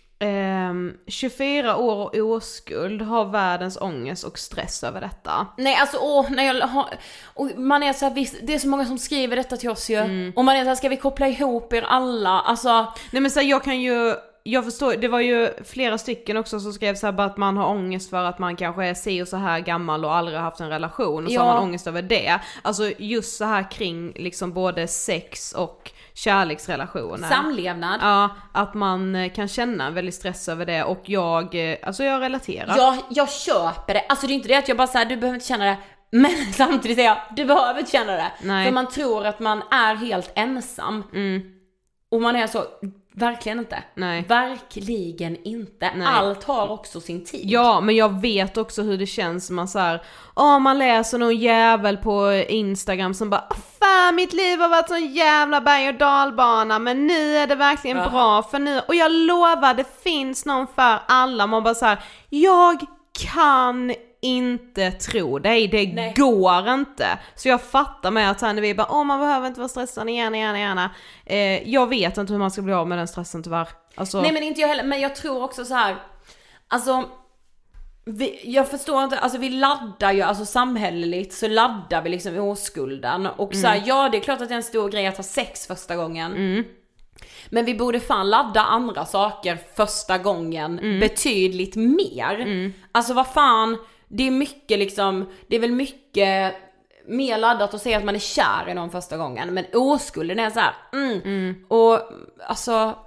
Um, tjugofyra år och oskuld, har världens ångest och stress över detta. Nej, alltså åh, när jag har, och man är så här, visst, det är så många som skriver detta till oss ju. Mm. Och man är så här, ska vi koppla ihop er alla? Alltså, nej men så här, jag kan ju, jag förstår, det var ju flera stycken också som skrev så här, bara att man har ångest för att man kanske är si och så här gammal och aldrig har haft en relation och så ja. har man ångest över det. Alltså just så här kring liksom både sex och kärleksrelationer. Samlevnad. Ja, att man kan känna en väldigt stress över det och jag, alltså jag relaterar. Jag, jag köper det. Alltså det är inte det att jag bara säger du behöver inte känna det. Men samtidigt säger jag, du behöver inte känna det. Nej. För man tror att man är helt ensam. Mm. Och man är så, verkligen inte. Nej. Verkligen inte. Nej. Allt har också sin tid. Ja, men jag vet också hur det känns. Man så här, åh, man läser någon jävel på Instagram som bara, fan mitt liv har varit sån jävla berg- och dalbana, men nu är det verkligen ja. bra för nu. Och jag lovar, det finns någon för alla. Man bara så här, jag kan inte tro dig, det Nej. går inte. Så jag fattar med att när vi bara, åh man behöver inte vara stressad, gärna, gärna, gärna. Eh, jag vet inte hur man ska bli av med den stressen tyvärr. Alltså... Nej men inte jag heller, men jag tror också så här, alltså vi, jag förstår inte, alltså vi laddar ju, alltså samhälleligt så laddar vi liksom oskulden. Och mm. så här, ja det är klart att det är en stor grej att ha sex första gången. Mm. Men vi borde fan ladda andra saker första gången mm. betydligt mer. Mm. Alltså vad fan, det är mycket liksom, det är väl mycket mer laddat att säga att man är kär i någon första gången. Men oskulden är så här, mm. Mm. Och alltså,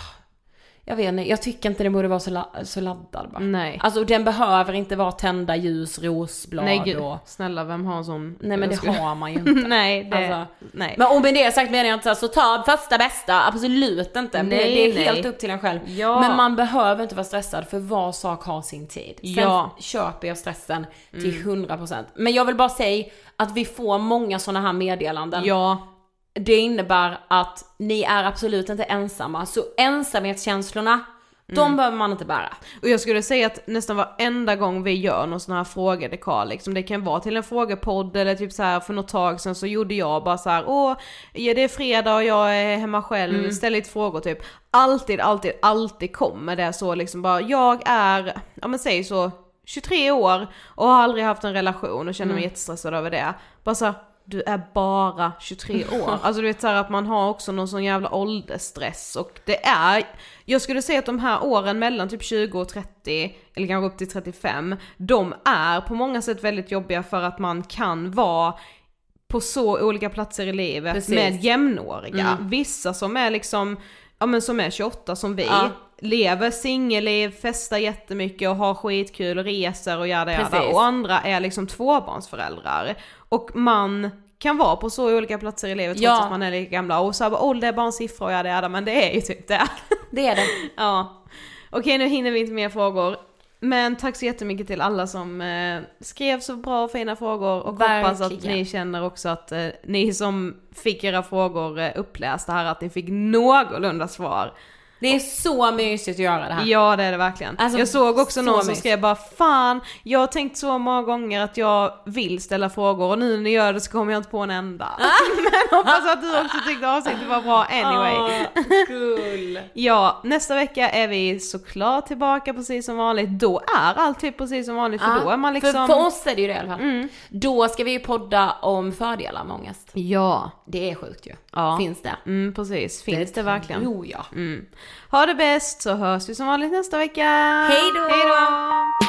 jag vet inte, jag tycker inte det borde vara så, la- så laddad bara. Nej. Alltså den behöver inte vara tända ljus, rosblad. Nej gud, och... snälla vem har en sån? Nej men det skulle... har man ju inte. nej, det... alltså, nej. Men om med det sagt menar jag inte så, här, så ta första bästa, absolut inte. Nej, det är nej. helt upp till en själv. Ja. Men man behöver inte vara stressad för var sak har sin tid. Sen ja. köper jag stressen till hundra procent. Men jag vill bara säga att vi får många såna här meddelanden. Ja. Det innebär att ni är absolut inte ensamma. Så ensamhetskänslorna, mm. de behöver man inte bära. Och jag skulle säga att nästan varenda gång vi gör någon sån här frågedekal, liksom, det kan vara till en frågepodd eller typ så här för något tag sedan så gjorde jag bara så här, åh, ja, det är fredag och jag är hemma själv, mm. ställ lite frågor typ. Alltid, alltid, alltid kommer det så liksom bara, jag är, ja men säg så, tjugotre år och har aldrig haft en relation och känner mig mm. jättestressad över det. Bara så här, du är bara tjugotre år. Alltså du vet så här att man har också någon sån jävla åldersstress. Och det är, jag skulle säga att de här åren mellan typ tjugo och trettio, eller kanske upp till trettiofem, de är på många sätt väldigt jobbiga för att man kan vara på så olika platser i livet. Precis. Med jämnåriga. Mm. Vissa som är liksom, ja men som är tjugoåtta som vi. Ja. Lever singelliv, festar jättemycket och har skitkul och reser och jada jada. Och andra är liksom tvåbarnsföräldrar. Och man kan vara på så olika platser i livet trots ja. att man är lika gamla. Och så här, åh det är bara en siffra och jada jada. Men det är ju typ det. Det är det. Ja. Okej, nu hinner vi inte mer frågor. Men tack så jättemycket till alla som eh, skrev så bra och fina frågor. Och verkligen. Hoppas att ni känner också att eh, ni som fick era frågor eh, upplästa här, att ni fick någorlunda svar. Det är så mysigt att göra det här. Ja, det är det verkligen. Alltså, jag såg också någon som mysigt. skrev bara, fan, jag har tänkt så många gånger att jag vill ställa frågor och nu när jag gör det så kommer jag inte på en enda. Men hoppas att du också tyckte avsnittet var bra anyway. Oh, cool. Ja, nästa vecka är vi såklart tillbaka precis som vanligt. Då är allt typ precis som vanligt, för ah, då är man liksom... För, för oss är det ju det i alla fall. Mm. Då ska vi ju podda om fördelar med ångest. Ja. Det är sjukt ju. Ja. Finns det? Mm, precis. Finns det, det verkligen? Jo, ja. Mm. Ha det bäst, så hörs vi som vanligt nästa vecka. Hej då! Hej då!